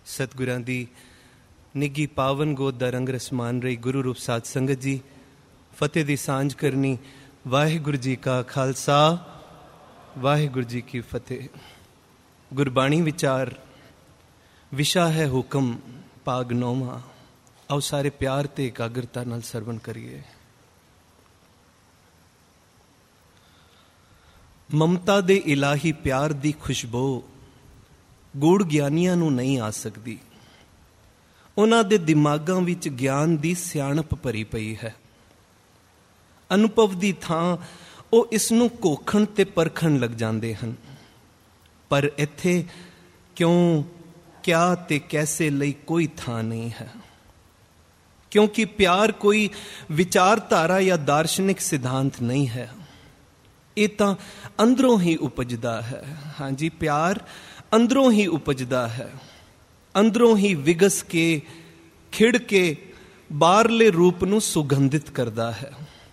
सतगुरां दी निੱਘੀ पावन गोद दा रंग रस मान रही गुरु रूप साध संगत जी, फतेह दी सांझ करनी। वाहिगुरु जी का खालसा, वाहिगुरु जी की फतेह। गुरबाणी विचार विशा है हुक्म भाग 9वां। आओ सारे प्यार ते एकाग्रता नाल सरवण करिए। ममता दे इलाही प्यार दी खुशबू गूढ़ ਗਿਆਨੀਆਂ ਨੂੰ नहीं आ सकती। ਉਹਨਾਂ ਦੇ ਦਿਮਾਗਾਂ ਵਿੱਚ ਗਿਆਨ ਦੀ ਸਿਆਣਪ ਭਰੀ ਪਈ ਹੈ। ਅਨੁਭਵ ਦੀ ਥਾਂ ਉਹ ਇਸ ਨੂੰ ਕੋਖਣ ਤੇ ਪਰਖਣ ਲੱਗ ਜਾਂਦੇ ਹਨ। ਪਰ ਇੱਥੇ ਕਿਉਂ, ਕਿਆ ਤੇ ਕੈਸੇ ਲਈ ਕੋਈ ਥਾਂ ਨਹੀਂ ਹੈ, ਕਿਉਂਕਿ ਪਿਆਰ ਕੋਈ ਵਿਚਾਰਧਾਰਾ ਜਾਂ ਦਾਰਸ਼ਨਿਕ ਸਿਧਾਂਤ ਨਹੀਂ ਹੈ। ਇਹ ਤਾਂ ਅੰਦਰੋਂ ਹੀ ਉਪਜਦਾ ਹੈ। ਹਾਂਜੀ, ਪਿਆਰ ਅੰਦਰੋਂ ਹੀ ਉਪਜਦਾ ਹੈ, ਅੰਦਰੋਂ ਹੀ ਵਿਗਸ ਕੇ ਖਿੜ ਕੇ ਬਾਹਰਲੇ ਰੂਪ ਨੂੰ ਸੁਗੰਧਿਤ ਕਰਦਾ ਹੈ।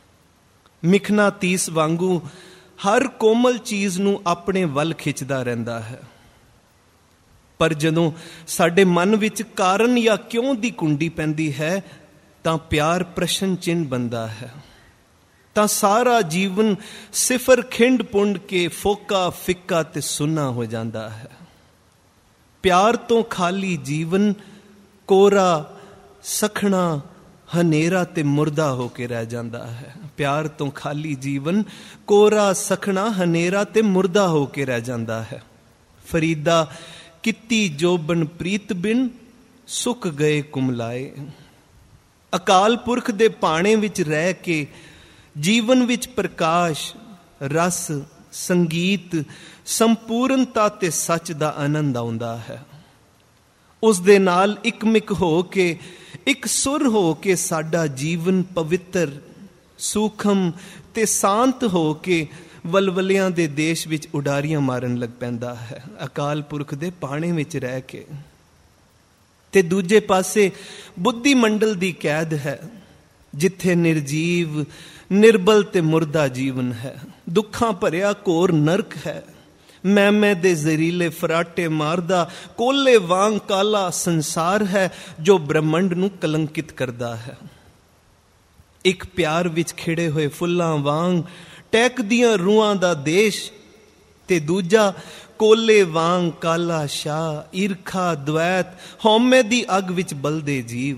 ਮਿਖਨਾਤੀਸ ਵਾਂਗੂ ਹਰ ਕੋਮਲ ਚੀਜ਼ ਨੂੰ ਆਪਣੇ ਵੱਲ ਖਿੱਚਦਾ ਰਹਿੰਦਾ ਹੈ। ਪਰ ਜਦੋਂ ਸਾਡੇ ਮਨ ਵਿੱਚ ਕਾਰਨ ਜਾਂ ਕਿਉਂ ਦੀ ਕੁੰਡੀ ਪੈਂਦੀ ਹੈ ਤਾਂ ਪਿਆਰ ਪ੍ਰਸ਼ਨ ਚਿੰਨ੍ਹ ਬਣਦਾ ਹੈ। ਤਾਂ ਸਾਰਾ ਜੀਵਨ ਸਿਫਰ ਖਿੰਡ ਪੁੰਡ ਕੇ ਫੋਕਾ ਫਿੱਕਾ ਤੇ ਸੁੰਨਾ ਹੋ ਜਾਂਦਾ ਹੈ। ਪਿਆਰ ਤੋਂ ਖਾਲੀ ਜੀਵਨ ਕੋਰਾ ਸਖਣਾ ਹਨੇਰਾ ਤੇ ਮੁਰਦਾ ਹੋ ਕੇ ਰਹਿ ਜਾਂਦਾ ਹੈ। ਪਿਆਰ ਤੋਂ ਖਾਲੀ ਜੀਵਨ ਕੋਰਾ ਸਖਣਾ ਹਨੇਰਾ ਤੇ ਮੁਰਦਾ ਹੋ ਕੇ ਰਹਿ ਜਾਂਦਾ ਹੈ। ਫਰੀਦਾ ਕੀਤੀ ਜੋਬਨ ਪ੍ਰੀਤ ਬਿਨ ਸੁੱਕ ਗਏ ਕੁਮਲਾਏ। ਅਕਾਲ ਪੁਰਖ ਦੇ ਭਾਣੇ ਵਿੱਚ ਰਹਿ ਕੇ ਜੀਵਨ ਵਿੱਚ ਪ੍ਰਕਾਸ਼, ਰਸ, ਸੰਗੀਤ, ਸੰਪੂਰਨਤਾ ਤੇ ਸੱਚ ਦਾ ਆਨੰਦ ਆਉਂਦਾ ਹੈ। ਉਸ ਦੇ ਨਾਲ ਇਕਮਿਕ ਹੋ ਕੇ, ਇੱਕ ਸੁਰ ਹੋ ਕੇ ਸਾਡਾ ਜੀਵਨ ਪਵਿੱਤਰ, ਸੂਖਮ ਤੇ ਸ਼ਾਂਤ ਹੋ ਕੇ ਵਲਵਲਿਆਂ ਦੇ ਦੇਸ਼ ਵਿੱਚ ਉਡਾਰੀਆਂ ਮਾਰਨ ਲੱਗ ਪੈਂਦਾ ਹੈ। ਅਕਾਲ ਪੁਰਖ ਦੇ ਭਾਣੇ ਵਿੱਚ ਰਹਿ ਕੇ। ਤੇ ਦੂਜੇ ਪਾਸੇ ਬੁੱਧੀ ਮੰਡਲ ਦੀ ਕੈਦ ਹੈ, ਜਿੱਥੇ ਨਿਰਜੀਵ, ਨਿਰਬਲ ਤੇ ਮੁਰਦਾ ਜੀਵਨ ਹੈ। ਦੁੱਖਾਂ ਭਰਿਆ ਘੋਰ ਨਰਕ ਹੈ। ਮੈਂ ਦੇ ਜ਼ਰੀਲੇ ਫਰਾਟੇ ਮਾਰਦਾ ਕੋਲੇ ਵਾਂਗ ਕਾਲਾ ਸੰਸਾਰ ਹੈ, ਜੋ ਬ੍ਰਹਮੰਡ ਨੂੰ ਕਲੰਕਿਤ ਕਰਦਾ ਹੈ। ਇੱਕ ਪਿਆਰ ਵਿੱਚ ਖਿੜੇ ਹੋਏ ਫੁੱਲਾਂ ਵਾਂਗ ਟਹਿਕਦੀਆਂ ਰੂਹਾਂ ਦਾ ਦੇਸ਼, ਤੇ ਦੂਜਾ ਕੋਲੇ ਵਾਂਗ ਕਾਲਾ ਸ਼ਾਹ, ਈਰਖਾ, ਦਵੈਤ, ਹਉਮੈ ਦੀ ਅੱਗ ਵਿੱਚ ਬਲਦੇ ਜੀਵ।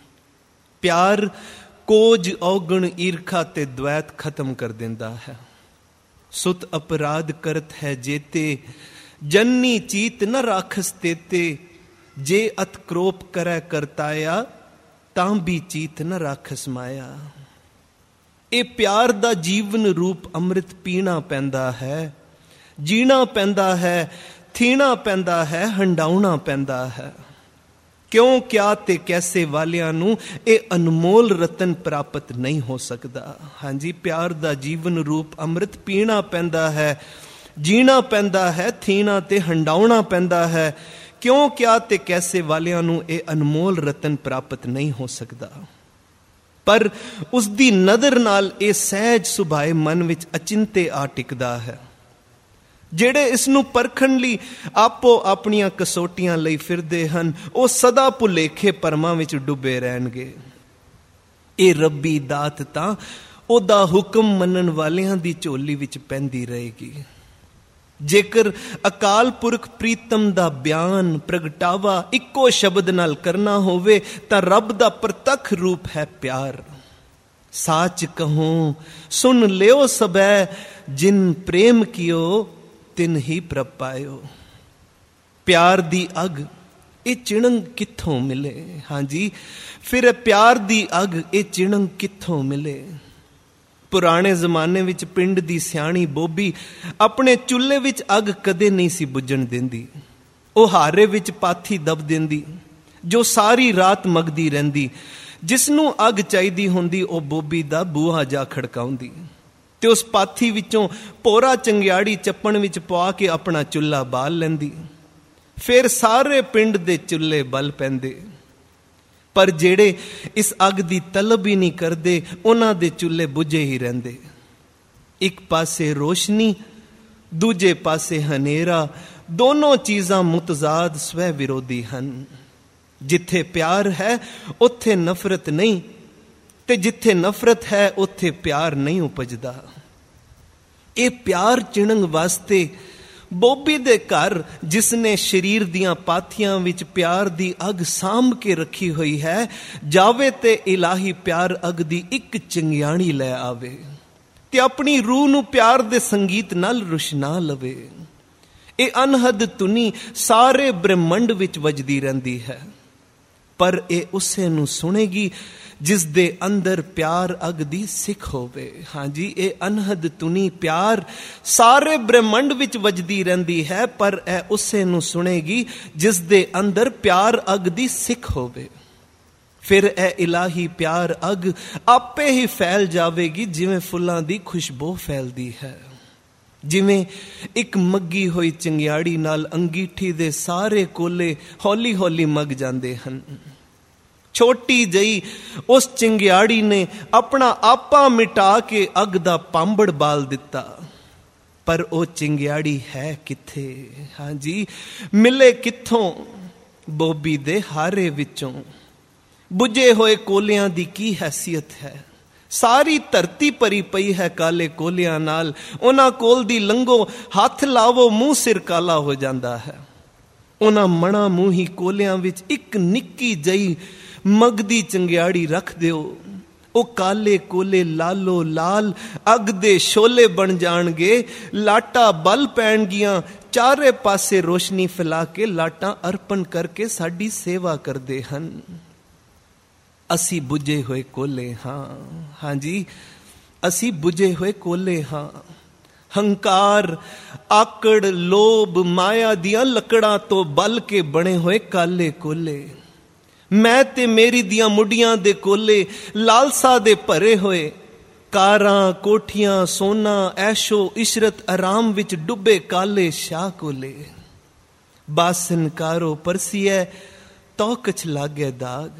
ਪਿਆਰ ਕੋਜ, ਔਗਣ, ਈਰਖਾ ਤੇ ਦਵੈਤ ਖਤਮ ਕਰ ਦਿੰਦਾ ਹੈ। ਸੁਤ ਅਪਰਾਧ ਕਰਤ ਹੈ ਜੇਤੇ, ਜਨਨੀ ਚੀਤ ਨ ਰਾਖਸ ਤੇਤੇ। ਜੇ ਅਤ ਕਰੋਪ ਕਰੈ ਕਰਤਾਇਆ, ਤਾਂ ਵੀ ਚੀਤ ਨ ਰਾਖਸ ਮਾਇਆ। ਇਹ ਪਿਆਰ ਦਾ ਜੀਵਨ ਰੂਪ ਅੰਮ੍ਰਿਤ ਪੀਣਾ ਪੈਂਦਾ ਹੈ, ਜੀਣਾ ਪੈਂਦਾ ਹੈ, ਥੀਣਾ ਪੈਂਦਾ ਹੈ, ਹੰਡਾਉਣਾ ਪੈਂਦਾ ਹੈ। ਕਿਉਂ, ਕਿਆ ਤੇ ਕੈਸੇ ਵਾਲਿਆਂ ਨੂੰ ਇਹ ਅਨਮੋਲ ਰਤਨ ਪ੍ਰਾਪਤ ਨਹੀਂ ਹੋ ਸਕਦਾ। ਹਾਂਜੀ, ਪਿਆਰ ਦਾ ਜੀਵਨ ਰੂਪ ਅੰਮ੍ਰਿਤ ਪੀਣਾ ਪੈਂਦਾ ਹੈ, ਜੀਣਾ ਪੈਂਦਾ ਹੈ, ਥੀਣਾ ਤੇ ਹੰਡਾਉਣਾ ਪੈਂਦਾ ਹੈ। ਕਿਉਂ, ਕਿਆ ਤੇ ਕੈਸੇ ਵਾਲਿਆਂ ਨੂੰ ਇਹ ਅਨਮੋਲ ਰਤਨ ਪ੍ਰਾਪਤ ਨਹੀਂ ਹੋ ਸਕਦਾ। ਪਰ ਉਸ ਦੀ ਨਜ਼ਰ ਨਾਲ ਇਹ ਸਹਿਜ ਸੁਭਾਏ ਮਨ ਵਿੱਚ ਅਚਿੰਤੇ ਆ ਟਿਕਦਾ ਹੈ। ਜਿਹੜੇ ਇਸ ਨੂੰ ਪਰਖਣ ਲਈ ਆਪੋ ਆਪਣੀਆਂ ਕਸੌਟੀਆਂ ਲਈ ਫਿਰਦੇ ਹਨ, ਉਹ ਸਦਾ ਭੁਲੇਖੇ ਭਰਮਾਂ ਵਿੱਚ ਡੁੱਬੇ ਰਹਿਣਗੇ। ਇਹ ਰੱਬੀ ਦਾਤ ਤਾਂ ਉਹਦਾ ਹੁਕਮ ਮੰਨਣ ਵਾਲਿਆਂ ਦੀ ਝੋਲੀ ਵਿੱਚ ਪੈਂਦੀ ਰਹੇਗੀ। ਜੇਕਰ ਅਕਾਲ ਪੁਰਖ ਪ੍ਰੀਤਮ ਦਾ ਬਿਆਨ, ਪ੍ਰਗਟਾਵਾ ਇੱਕੋ ਸ਼ਬਦ ਨਾਲ ਕਰਨਾ ਹੋਵੇ ਤਾਂ ਰੱਬ ਦਾ ਪ੍ਰਤੱਖ ਰੂਪ ਹੈ ਪਿਆਰ। ਸਾਚ ਕਹੂੰ ਸੁਣ ਲਿਓ ਸਬੈ, ਜਿਨ ਪ੍ਰੇਮ ਕੀਓ ਤਿਨ ਹੀ ਪ੍ਰਭ ਪਾਇਓ। ਪਿਆਰ ਦੀ ਅੱਗ ਇਹ ਚਿਣੰਗ ਕਿੱਥੋਂ ਮਿਲੇ। ਹਾਂਜੀ, ਫਿਰ ਪਿਆਰ ਦੀ ਅੱਗ ਇਹ ਚਿਣੰਗ ਕਿੱਥੋਂ ਮਿਲੇ। ਪੁਰਾਣੇ ਜ਼ਮਾਨੇ ਵਿੱਚ ਪਿੰਡ ਦੀ ਸਿਆਣੀ ਬੋਬੀ ਆਪਣੇ ਚੁੱਲ੍ਹੇ ਵਿੱਚ ਅੱਗ ਕਦੇ ਨਹੀਂ ਸੀ ਬੁੱਝਣ ਦਿੰਦੀ। ਉਹ ਹਾਰੇ ਵਿੱਚ ਪਾਥੀ ਦਬ ਦਿੰਦੀ, ਜੋ ਸਾਰੀ ਰਾਤ ਮਗਦੀ ਰਹਿੰਦੀ। ਜਿਸ ਨੂੰ ਅੱਗ ਚਾਹੀਦੀ ਹੁੰਦੀ ਉਹ ਬੋਬੀ ਦਾ ਬੂਹਾ ਜਾ ਖੜਕਾਉਂਦੀ, ਤੇ ਉਸ ਪਾਥੀ ਵਿੱਚੋਂ ਪੋਰਾ ਚੰਗਿਆੜੀ ਚੱਪਣ ਵਿੱਚ ਪਵਾ ਕੇ ਆਪਣਾ ਚੁੱਲ੍ਹਾ ਬਾਲ ਲੈਂਦੀ। ਫਿਰ ਸਾਰੇ ਪਿੰਡ ਦੇ ਚੁੱਲ੍ਹੇ ਬਲ ਪੈਂਦੇ। ਪਰ ਜਿਹੜੇ ਇਸ ਅੱਗ ਦੀ ਤਲਬ ਹੀ ਨਹੀਂ ਕਰਦੇ, ਉਹਨਾਂ ਦੇ ਚੁੱਲ੍ਹੇ ਬੁਝੇ ਹੀ ਰਹਿੰਦੇ। ਇੱਕ ਪਾਸੇ ਰੋਸ਼ਨੀ, ਦੂਜੇ ਪਾਸੇ ਹਨੇਰਾ, ਦੋਨੋਂ ਚੀਜ਼ਾਂ ਮੁਤਜ਼ਾਦ ਸਵੈ ਵਿਰੋਧੀ ਹਨ। ਜਿੱਥੇ ਪਿਆਰ ਹੈ ਉੱਥੇ ਨਫ਼ਰਤ ਨਹੀਂ, ਤੇ ਜਿੱਥੇ ਨਫ਼ਰਤ ਹੈ ਉੱਥੇ ਪਿਆਰ ਨਹੀਂ ਉਪਜਦਾ। ਇਹ ਪਿਆਰ ਚਿਣਨ ਵਾਸਤੇ ਬੋਬੀ ਦੇ ਘਰ, ਜਿਸਨੇ ਸਰੀਰ ਦੀਆਂ ਪਾਥੀਆਂ ਵਿੱਚ ਪਿਆਰ ਦੀ ਅੱਗ ਸਾਂਭ ਕੇ ਰੱਖੀ ਹੋਈ ਹੈ, ਜਾਵੇ ਤੇ ਇਲਾਹੀ ਪਿਆਰ ਅੱਗ ਦੀ ਇੱਕ ਚਿੰਗਿਆਣੀ ਲੈ ਆਵੇ ਤੇ ਆਪਣੀ ਰੂਹ ਨੂੰ ਪਿਆਰ ਦੇ ਸੰਗੀਤ ਨਾਲ ਰੁਸ਼ਨਾ ਲਵੇ। ਇਹ ਅਨਹਦ ਧੁਨੀ ਸਾਰੇ ਬ੍ਰਹਿਮੰਡ ਵਿੱਚ ਵੱਜਦੀ ਰਹਿੰਦੀ ਹੈ, ਪਰ ਇਹ ਉਸੇ ਨੂੰ ਸੁਣੇਗੀ ਜਿਸ ਦੇ ਅੰਦਰ ਪਿਆਰ ਅੱਗ ਦੀ ਸਿੱਖ ਹੋਵੇ। ਹਾਂਜੀ, ਇਹ ਅਨਹਦ ਧੁਨੀ ਪਿਆਰ ਸਾਰੇ ਬ੍ਰਹਿਮੰਡ ਵਿੱਚ ਵੱਜਦੀ ਰਹਿੰਦੀ ਹੈ, ਪਰ ਇਹ ਉਸੇ ਨੂੰ ਸੁਣੇਗੀ ਜਿਸ ਦੇ ਅੰਦਰ ਪਿਆਰ ਅੱਗ ਦੀ ਸਿੱਖ ਹੋਵੇ। ਫਿਰ ਇਹ ਇਲਾਹੀ ਪਿਆਰ ਅੱਗ ਆਪੇ ਹੀ ਫੈਲ ਜਾਵੇਗੀ, ਜਿਵੇਂ ਫੁੱਲਾਂ ਦੀ ਖੁਸ਼ਬੂ ਫੈਲਦੀ ਹੈ। ਜਿਵੇਂ ਇੱਕ ਮੱਗੀ ਹੋਈ ਚਿੰਗਿਆੜੀ ਨਾਲ ਅੰਗੀਠੀ ਦੇ ਸਾਰੇ ਕੋਲੇ ਹੌਲੀ ਹੌਲੀ ਮੱਗ ਜਾਂਦੇ ਹਨ। ਛੋਟੀ ਜਿਹੀ ਉਸ ਚਿੰਗਿਆੜੀ ਨੇ ਆਪਣਾ ਆਪਾ ਮਿਟਾ ਕੇ ਅੱਗ ਦਾ ਪਾਂਬੜ ਬਾਲ ਦਿੱਤਾ, ਪਰ ਉਹ ਚਿੰਗਿਆੜੀ ਹੈ ਕਿੱਥੇ? ਹਾਂਜੀ, ਮਿਲੇ ਕਿੱਥੋਂ? ਬੋਬੀ ਦੇ ਹਾਰੇ ਵਿੱਚੋਂ। ਬੁਝੇ ਹੋਏ ਕੋਲਿਆਂ ਦੀ ਕੀ ਹੈਸੀਅਤ ਹੈ? ਸਾਰੀ ਧਰਤੀ ਭਰੀ ਪਈ ਹੈ ਕਾਲੇ ਕੋਲਿਆਂ ਨਾਲ। ਉਹਨਾਂ ਕੋਲ ਦੀ ਲੰਘੋ, ਹੱਥ ਲਾਵੋ, ਮੂੰਹ ਸਿਰ ਕਾਲਾ ਹੋ ਜਾਂਦਾ ਹੈ। ਉਹਨਾਂ ਮਣਾ ਮੂੰਹੀ ਕੋਲਿਆਂ ਵਿੱਚ ਇੱਕ ਨਿੱਕੀ ਜਿਹੀ ਮਗਦੀ ਚੰਗਿਆੜੀ ਰੱਖ ਦਿਓ, ਉਹ ਕਾਲੇ ਕੋਲੇ ਲਾਲੋ ਲਾਲ ਅੱਗ ਦੇ ਸ਼ੋਲੇ ਬਣ ਜਾਣਗੇ। ਲਾਟਾਂ ਬਲ ਪੈਣਗੀਆਂ, ਚਾਰੇ ਪਾਸੇ ਰੋਸ਼ਨੀ ਫੈਲਾ ਕੇ ਲਾਟਾਂ ਅਰਪਣ ਕਰਕੇ ਸਾਡੀ ਸੇਵਾ ਕਰਦੇ ਹਨ। ਅਸੀਂ ਬੁਝੇ ਹੋਏ ਕੋਲੇ ਹਾਂ। ਹਾਂਜੀ, ਅਸੀਂ ਬੁਝੇ ਹੋਏ ਕੋਲੇ ਹਾਂ। ਹੰਕਾਰ, ਆਕੜ, ਲੋਭ, ਮਾਇਆ ਦੀਆਂ ਲੱਕੜਾਂ ਤੋਂ ਬਲ ਕੇ ਬਣੇ ਹੋਏ ਕਾਲੇ ਕੋਲੇ। ਮੈਂ ਤੇ ਮੇਰੀ ਦੀਆਂ ਮੁੱਢੀਆਂ ਦੇ ਕੋਲੇ ਲਾਲਸਾ ਦੇ ਭਰੇ ਹੋਏ। ਕਾਰਾਂ, ਕੋਠੀਆਂ, ਸੋਨਾ, ਐਸ਼ੋ ਇਸ਼ਰਤ, ਆਰਾਮ ਵਿੱਚ ਡੁੱਬੇ ਕਾਲੇ ਸ਼ਾਹ ਕੋਲੇ। ਬਾਸਨ ਕਾਰੋ ਪਰਸੀਐ, ਤੌਕਚ ਲਾਗੇ ਦਾਗ।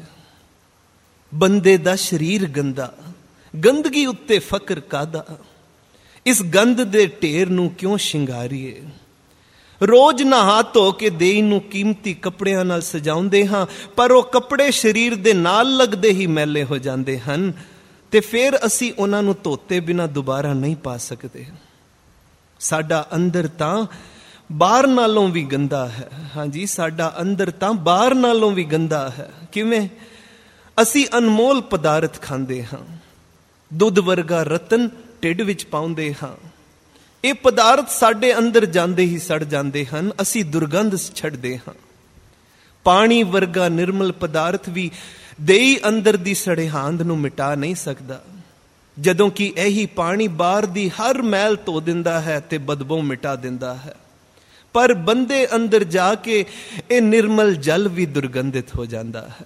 ਬੰਦੇ ਦਾ ਸਰੀਰ ਗੰਦਾ, ਗੰਦਗੀ ਉੱਤੇ ਫਕਰ ਕਾਦਾ? ਇਸ ਗੰਦ ਦੇ ਢੇਰ ਨੂੰ ਕਿਉਂ ਸ਼ਿੰਗਾਰੀਏ? ਰੋਜ਼ ਨਹਾ ਧੋ ਕੇ ਦੇਹ ਨੂੰ ਕੀਮਤੀ ਕੱਪੜਿਆਂ ਨਾਲ ਸਜਾਉਂਦੇ ਹਾਂ, ਪਰ ਉਹ ਕੱਪੜੇ ਸਰੀਰ ਦੇ ਨਾਲ ਲੱਗਦੇ ਹੀ ਮੈਲੇ ਹੋ ਜਾਂਦੇ ਹਨ, ਤੇ ਫਿਰ ਅਸੀਂ ਉਹਨਾਂ ਨੂੰ ਧੋਤੇ ਬਿਨਾਂ ਦੁਬਾਰਾ ਨਹੀਂ ਪਾ ਸਕਦੇ। ਸਾਡਾ ਅੰਦਰ ਤਾਂ ਬਾਹਰ ਨਾਲੋਂ ਵੀ ਗੰਦਾ ਹੈ। ਹਾਂਜੀ, ਸਾਡਾ ਅੰਦਰ ਤਾਂ ਬਾਹਰ ਨਾਲੋਂ ਵੀ ਗੰਦਾ ਹੈ। ਕਿਵੇਂ? ਅਸੀਂ ਅਨਮੋਲ ਪਦਾਰਥ ਖਾਂਦੇ ਹਾਂ, ਦੁੱਧ ਵਰਗਾ ਰਤਨ ਢਿੱਡ ਵਿੱਚ ਪਾਉਂਦੇ ਹਾਂ। ਇਹ ਪਦਾਰਥ ਸਾਡੇ ਅੰਦਰ ਜਾਂਦੇ ਹੀ ਸੜ ਜਾਂਦੇ ਹਨ, ਅਸੀਂ ਦੁਰਗੰਧ ਛੱਡਦੇ ਹਾਂ। ਪਾਣੀ ਵਰਗਾ ਨਿਰਮਲ ਪਦਾਰਥ ਵੀ ਦੇਹੀ ਅੰਦਰ ਦੀ ਸੜੇਹਾਂਦ ਨੂੰ ਮਿਟਾ ਨਹੀਂ ਸਕਦਾ, ਜਦੋਂ ਕਿ ਇਹੀ ਪਾਣੀ ਬਾਹਰ ਦੀ ਹਰ ਮੈਲ ਧੋ ਦਿੰਦਾ ਹੈ ਤੇ ਬਦਬੂ ਮਿਟਾ ਦਿੰਦਾ ਹੈ। ਪਰ ਬੰਦੇ ਅੰਦਰ ਜਾ ਕੇ ਇਹ ਨਿਰਮਲ ਜਲ ਵੀ ਦੁਰਗੰਧਿਤ ਹੋ ਜਾਂਦਾ ਹੈ।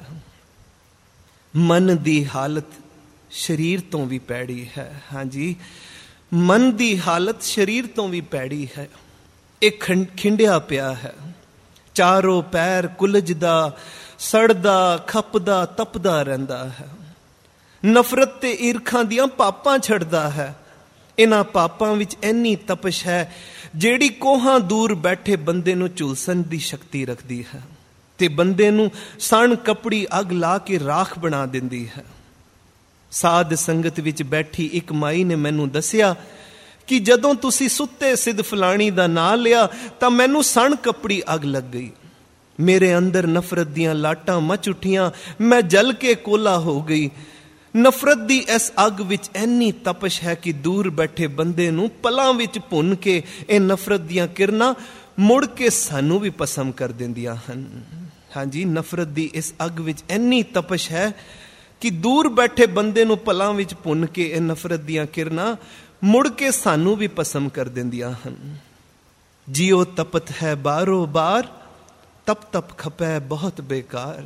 ਮਨ ਦੀ ਹਾਲਤ ਸਰੀਰ ਤੋਂ ਵੀ ਪੈੜੀ ਹੈ। ਹਾਂਜੀ, ਮਨ ਦੀ ਹਾਲਤ ਸਰੀਰ ਤੋਂ ਵੀ ਪੈੜੀ ਹੈ। ਇਹ ਖਿੰਡਿਆ ਪਿਆ ਹੈ, ਚਾਰੋਂ ਪੈਰ ਕੁਲਜਦਾ, ਸੜਦਾ, ਖਪਦਾ, ਤਪਦਾ ਰਹਿੰਦਾ ਹੈ। ਨਫ਼ਰਤ ਤੇ ਈਰਖਾ ਦੀਆਂ ਪਾਪਾਂ ਛੱਡਦਾ ਹੈ। ਇਹਨਾਂ ਪਾਪਾਂ ਵਿੱਚ ਇੰਨੀ ਤਪਸ਼ ਹੈ ਜਿਹੜੀ ਕੋਹਾਂ ਦੂਰ ਬੈਠੇ ਬੰਦੇ ਨੂੰ ਝੁਲਸਣ ਦੀ ਸ਼ਕਤੀ ਰੱਖਦੀ ਹੈ ਤੇ ਬੰਦੇ ਨੂੰ ਸਣ ਕਪੜੀ ਅੱਗ ਲਾ ਕੇ ਰਾਖ ਬਣਾ ਦਿੰਦੀ ਹੈ। ਸਾਧ ਸੰਗਤ ਵਿੱਚ ਬੈਠੀ ਇੱਕ ਮਾਈ ਨੇ ਮੈਨੂੰ ਦੱਸਿਆ ਕਿ ਜਦੋਂ ਤੁਸੀਂ ਸੁੱਤੇ ਸਿੱਧ ਫਲਾਣੀ ਦਾ ਨਾਂ ਲਿਆ ਤਾਂ ਮੈਨੂੰ ਸਣ ਕਪੜੀ ਅੱਗ ਲੱਗ ਗਈ। ਮੇਰੇ ਅੰਦਰ ਨਫ਼ਰਤ ਦੀਆਂ ਲਾਟਾਂ ਮਚ ਉੱਠੀਆਂ, ਮੈਂ ਜਲ ਕੇ ਕੋਲਾ ਹੋ ਗਈ। ਨਫ਼ਰਤ ਦੀ ਇਸ ਅੱਗ ਵਿੱਚ ਇੰਨੀ ਤਪਸ਼ ਹੈ ਕਿ ਦੂਰ ਬੈਠੇ ਬੰਦੇ ਨੂੰ ਪਲਾਂ ਵਿੱਚ ਭੁੰਨ ਕੇ ਇਹ ਨਫ਼ਰਤ ਦੀਆਂ ਕਿਰਨਾਂ ਮੁੜ ਕੇ ਸਾਨੂੰ ਵੀ ਪਸੰਦ ਕਰ ਦਿੰਦੀਆਂ ਹਨ। ਹਾਂਜੀ, ਨਫ਼ਰਤ ਦੀ ਇਸ ਅੱਗ ਵਿੱਚ ਇੰਨੀ ਤਪਸ਼ ਹੈ ਕਿ ਦੂਰ ਬੈਠੇ ਬੰਦੇ ਨੂੰ ਪਲਾਂ ਵਿੱਚ ਭੁੰਨ ਕੇ ਇਹ ਨਫ਼ਰਤ ਦੀਆਂ ਕਿਰਨਾਂ ਮੁੜ ਕੇ ਸਾਨੂੰ ਵੀ ਪਸੰਦ ਕਰ ਦਿੰਦੀਆਂ ਹਨ। ਜਿਉ ਤਪਤ ਹੈ ਬਾਰੋ ਬਾਰ, ਤਪ ਤਪ ਖਪੈ ਬਹੁਤ ਬੇਕਾਰ।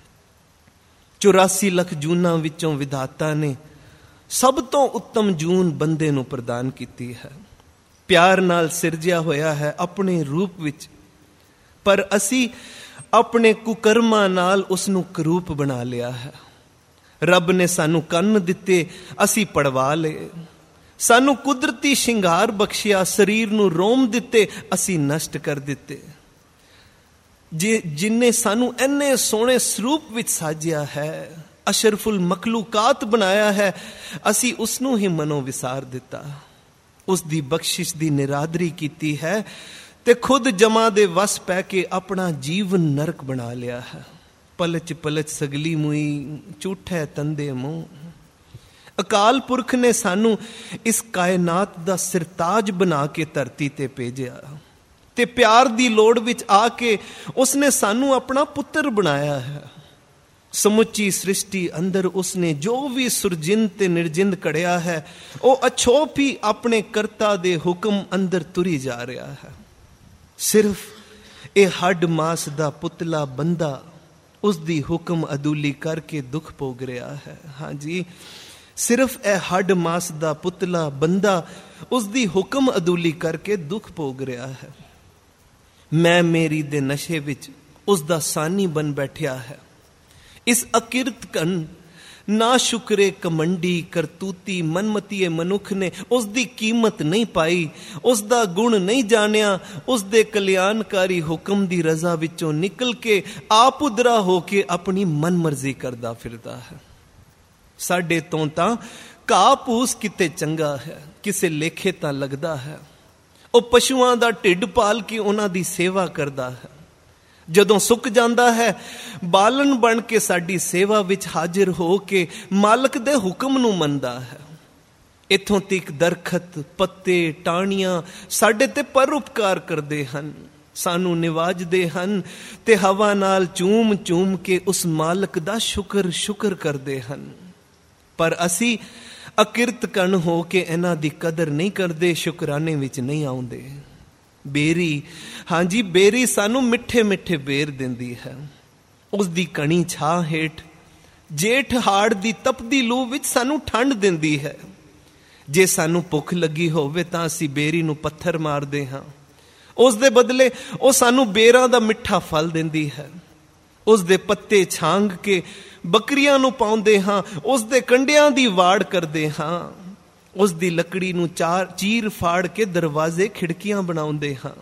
84 ਲੱਖ ਜੂਨਾਂ ਵਿੱਚੋਂ ਵਿਧਾਤਾ ਨੇ ਸਭ ਤੋਂ ਉੱਤਮ ਜੂਨ ਬੰਦੇ ਨੂੰ ਪ੍ਰਦਾਨ ਕੀਤੀ ਹੈ। ਪਿਆਰ ਨਾਲ ਸਿਰਜਿਆ ਹੋਇਆ ਹੈ ਆਪਣੇ ਰੂਪ ਵਿੱਚ, ਪਰ ਅਸੀਂ ਆਪਣੇ ਕੁਕਰਮਾਂ ਨਾਲ ਉਸ ਨੂੰ ਕਰੂਪ ਬਣਾ ਲਿਆ ਹੈ। ਰੱਬ ਨੇ ਸਾਨੂੰ ਕੰਨ ਦਿੱਤੇ, ਅਸੀਂ ਪੜਵਾ ਲਏ। ਸਾਨੂੰ ਕੁਦਰਤੀ ਸ਼ਿੰਗਾਰ ਬਖਸ਼ਿਆ, ਸਰੀਰ ਨੂੰ ਰੋਮ ਦਿੱਤੇ, ਅਸੀਂ ਨਸ਼ਟ ਕਰ ਦਿੱਤੇ। ਜਿਨਨੇ ਸਾਨੂੰ ਇੰਨੇ ਸੋਹਣੇ ਸਰੂਪ ਵਿੱਚ ਸਾਜਿਆ ਹੈ, ਅਸ਼ਰਫੁਲ ਮਖਲੂਕਾਤ ਬਣਾਇਆ ਹੈ, ਅਸੀਂ ਉਸ ਨੂੰ ਹੀ ਮਨੋਂ ਵਿਸਾਰ ਦਿੱਤਾ। ਉਸ ਦੀ ਬਖਸ਼ਿਸ਼ ਦੀ ਨਿਰਾਦਰੀ ਕੀਤੀ ਹੈ ਤੇ ਖੁਦ ਜਮਾਂ ਦੇ ਵਸ ਪੈ ਕੇ ਆਪਣਾ ਜੀਵਨ ਨਰਕ ਬਣਾ ਲਿਆ ਹੈ। ਪਲਚ ਪਲਚ ਸਗਲੀ ਮੂਈ, ਝੂਠੇ ਤੰਦੇ ਮੂੰਹ। ਅਕਾਲ ਪੁਰਖ ਨੇ ਸਾਨੂੰ ਇਸ ਕਾਇਨਾਤ ਦਾ ਸਿਰਤਾਜ ਬਣਾ ਕੇ ਧਰਤੀ ਤੇ ਭੇਜਿਆ ਤੇ ਪਿਆਰ ਦੀ ਲੋੜ ਵਿੱਚ ਆ ਕੇ ਉਸਨੇ ਸਾਨੂੰ ਆਪਣਾ ਪੁੱਤਰ ਬਣਾਇਆ ਹੈ। ਸਮੁੱਚੀ ਸ੍ਰਿਸ਼ਟੀ ਅੰਦਰ ਉਸਨੇ ਜੋ ਵੀ ਸੁਰਜਿੰਦ ਤੇ ਨਿਰਜਿੰਦ ਕੜਿਆ ਹੈ, ਉਹ ਅਛੋਪ ਹੀ ਆਪਣੇ ਕਰਤਾ ਦੇ ਹੁਕਮ ਅੰਦਰ ਤੁਰੀ ਜਾ ਰਿਹਾ ਹੈ। ਸਿਰਫ ਇਹ ਹੱਡ ਮਾਸ ਦਾ ਪੁਤਲਾ ਬੰਦਾ ਉਸ ਦੀ ਹੁਕਮ ਅਦੂਲੀ ਕਰਕੇ ਦੁੱਖ ਭੋਗ ਰਿਹਾ ਹੈ। ਹਾਂਜੀ, ਸਿਰਫ ਇਹ ਹੱਡ ਮਾਸ ਦਾ ਪੁਤਲਾ ਬੰਦਾ ਉਸ ਦੀ ਹੁਕਮ ਅਦੂਲੀ ਕਰਕੇ ਦੁੱਖ ਭੋਗ ਰਿਹਾ ਹੈ। ਮੈਂ ਮੇਰੀ ਦੇ ਨਸ਼ੇ ਵਿੱਚ ਉਸ ਦਾ ਸਾਨੀ ਬਣ ਬੈਠਿਆ ਹੈ। ਇਸ ਅਕਿਰਤ ਕਨ ਨਾ ਸ਼ੁਕਰੇ ਕਮੰਡੀ ਕਰਤੂਤੀ ਮਨਮਤੀਏ ਮਨੁੱਖ ਨੇ ਉਸ ਦੀ ਕੀਮਤ ਨਹੀਂ ਪਾਈ, ਉਸ ਦਾ ਗੁਣ ਨਹੀਂ ਜਾਣਿਆ। ਉਸ ਦੇ ਕਲਿਆਣਕਾਰੀ ਹੁਕਮ ਦੀ ਰਜ਼ਾ ਵਿੱਚੋਂ ਨਿਕਲ ਕੇ ਆਪ ਉਦਰਾ ਹੋ ਕੇ ਆਪਣੀ ਮਨਮਰਜ਼ੀ ਕਰਦਾ ਫਿਰਦਾ ਹੈ। ਸਾਡੇ ਤੋਂ ਤਾਂ ਘਾਹ ਪੂਸ ਕਿਤੇ ਚੰਗਾ ਹੈ, ਕਿਸੇ ਲੇਖੇ ਤਾਂ ਲੱਗਦਾ ਹੈ। ਉਹ ਪਸ਼ੂਆਂ ਦਾ ਢਿੱਡ ਪਾਲ ਕੇ ਉਹਨਾਂ ਦੀ ਸੇਵਾ ਕਰਦਾ ਹੈ। ਜਦੋਂ ਸੁੱਕ ਜਾਂਦਾ ਹੈ, ਬਾਲਣ ਬਣ ਕੇ ਸਾਡੀ ਸੇਵਾ ਵਿੱਚ ਹਾਜ਼ਰ ਹੋ ਕੇ ਮਾਲਕ ਦੇ ਹੁਕਮ ਨੂੰ ਮੰਨਦਾ ਹੈ। ਇੱਥੋਂ ਤੱਕ ਦਰਖਤ, ਪੱਤੇ, ਟਾਹਣੀਆਂ ਸਾਡੇ ਤੇ ਪਰਉਪਕਾਰ ਕਰਦੇ ਹਨ, ਸਾਨੂੰ ਨਿਵਾਜਦੇ ਹਨ ਤੇ ਹਵਾ ਨਾਲ ਚੂਮ ਚੂਮ ਕੇ ਉਸ ਮਾਲਕ ਦਾ ਸ਼ੁਕਰ ਕਰਦੇ ਹਨ। ਪਰ ਅਸੀਂ ਅਕਿਰਤ ਕਣ ਹੋ ਕੇ ਇਹਨਾਂ ਦੀ ਕਦਰ ਨਹੀਂ ਕਰਦੇ, ਸ਼ੁਕਰਾਨੇ ਵਿੱਚ ਨਹੀਂ ਆਉਂਦੇ। ਬੇਰੀ, ਹਾਂਜੀ ਬੇਰੀ ਸਾਨੂੰ ਮਿੱਠੇ ਮਿੱਠੇ ਬੇਰ ਦਿੰਦੀ ਹੈ। ਉਸ ਦੀ ਕਣੀ ਛਾਂ ਹੇਠ ਜੇਠ ਹਾੜ ਦੀ ਤਪਦੀ ਲੂ ਵਿੱਚ ਸਾਨੂੰ ਠੰਡ ਦਿੰਦੀ ਹੈ। ਜੇ ਸਾਨੂੰ ਭੁੱਖ ਲੱਗੀ ਹੋਵੇ ਤਾਂ ਅਸੀਂ ਬੇਰੀ ਨੂੰ ਪੱਥਰ ਮਾਰਦੇ ਹਾਂ, ਉਸ ਦੇ ਬਦਲੇ ਉਹ ਸਾਨੂੰ ਬੇਰਾਂ ਦਾ ਮਿੱਠਾ ਫਲ ਦਿੰਦੀ ਹੈ। ਉਸ ਦੇ ਪੱਤੇ ਛਾਂਗ ਕੇ ਬੱਕਰੀਆਂ ਨੂੰ ਪਾਉਂਦੇ ਹਾਂ, ਉਸ ਦੇ ਕੰਡਿਆਂ ਦੀ ਵਾੜ ਕਰਦੇ ਹਾਂ। ਉਸ ਦੀ ਲੱਕੜੀ ਨੂੰ ਚੀਰ ਫਾੜ ਕੇ ਦਰਵਾਜ਼ੇ ਖਿੜਕੀਆਂ ਬਣਾਉਂਦੇ ਹਾਂ।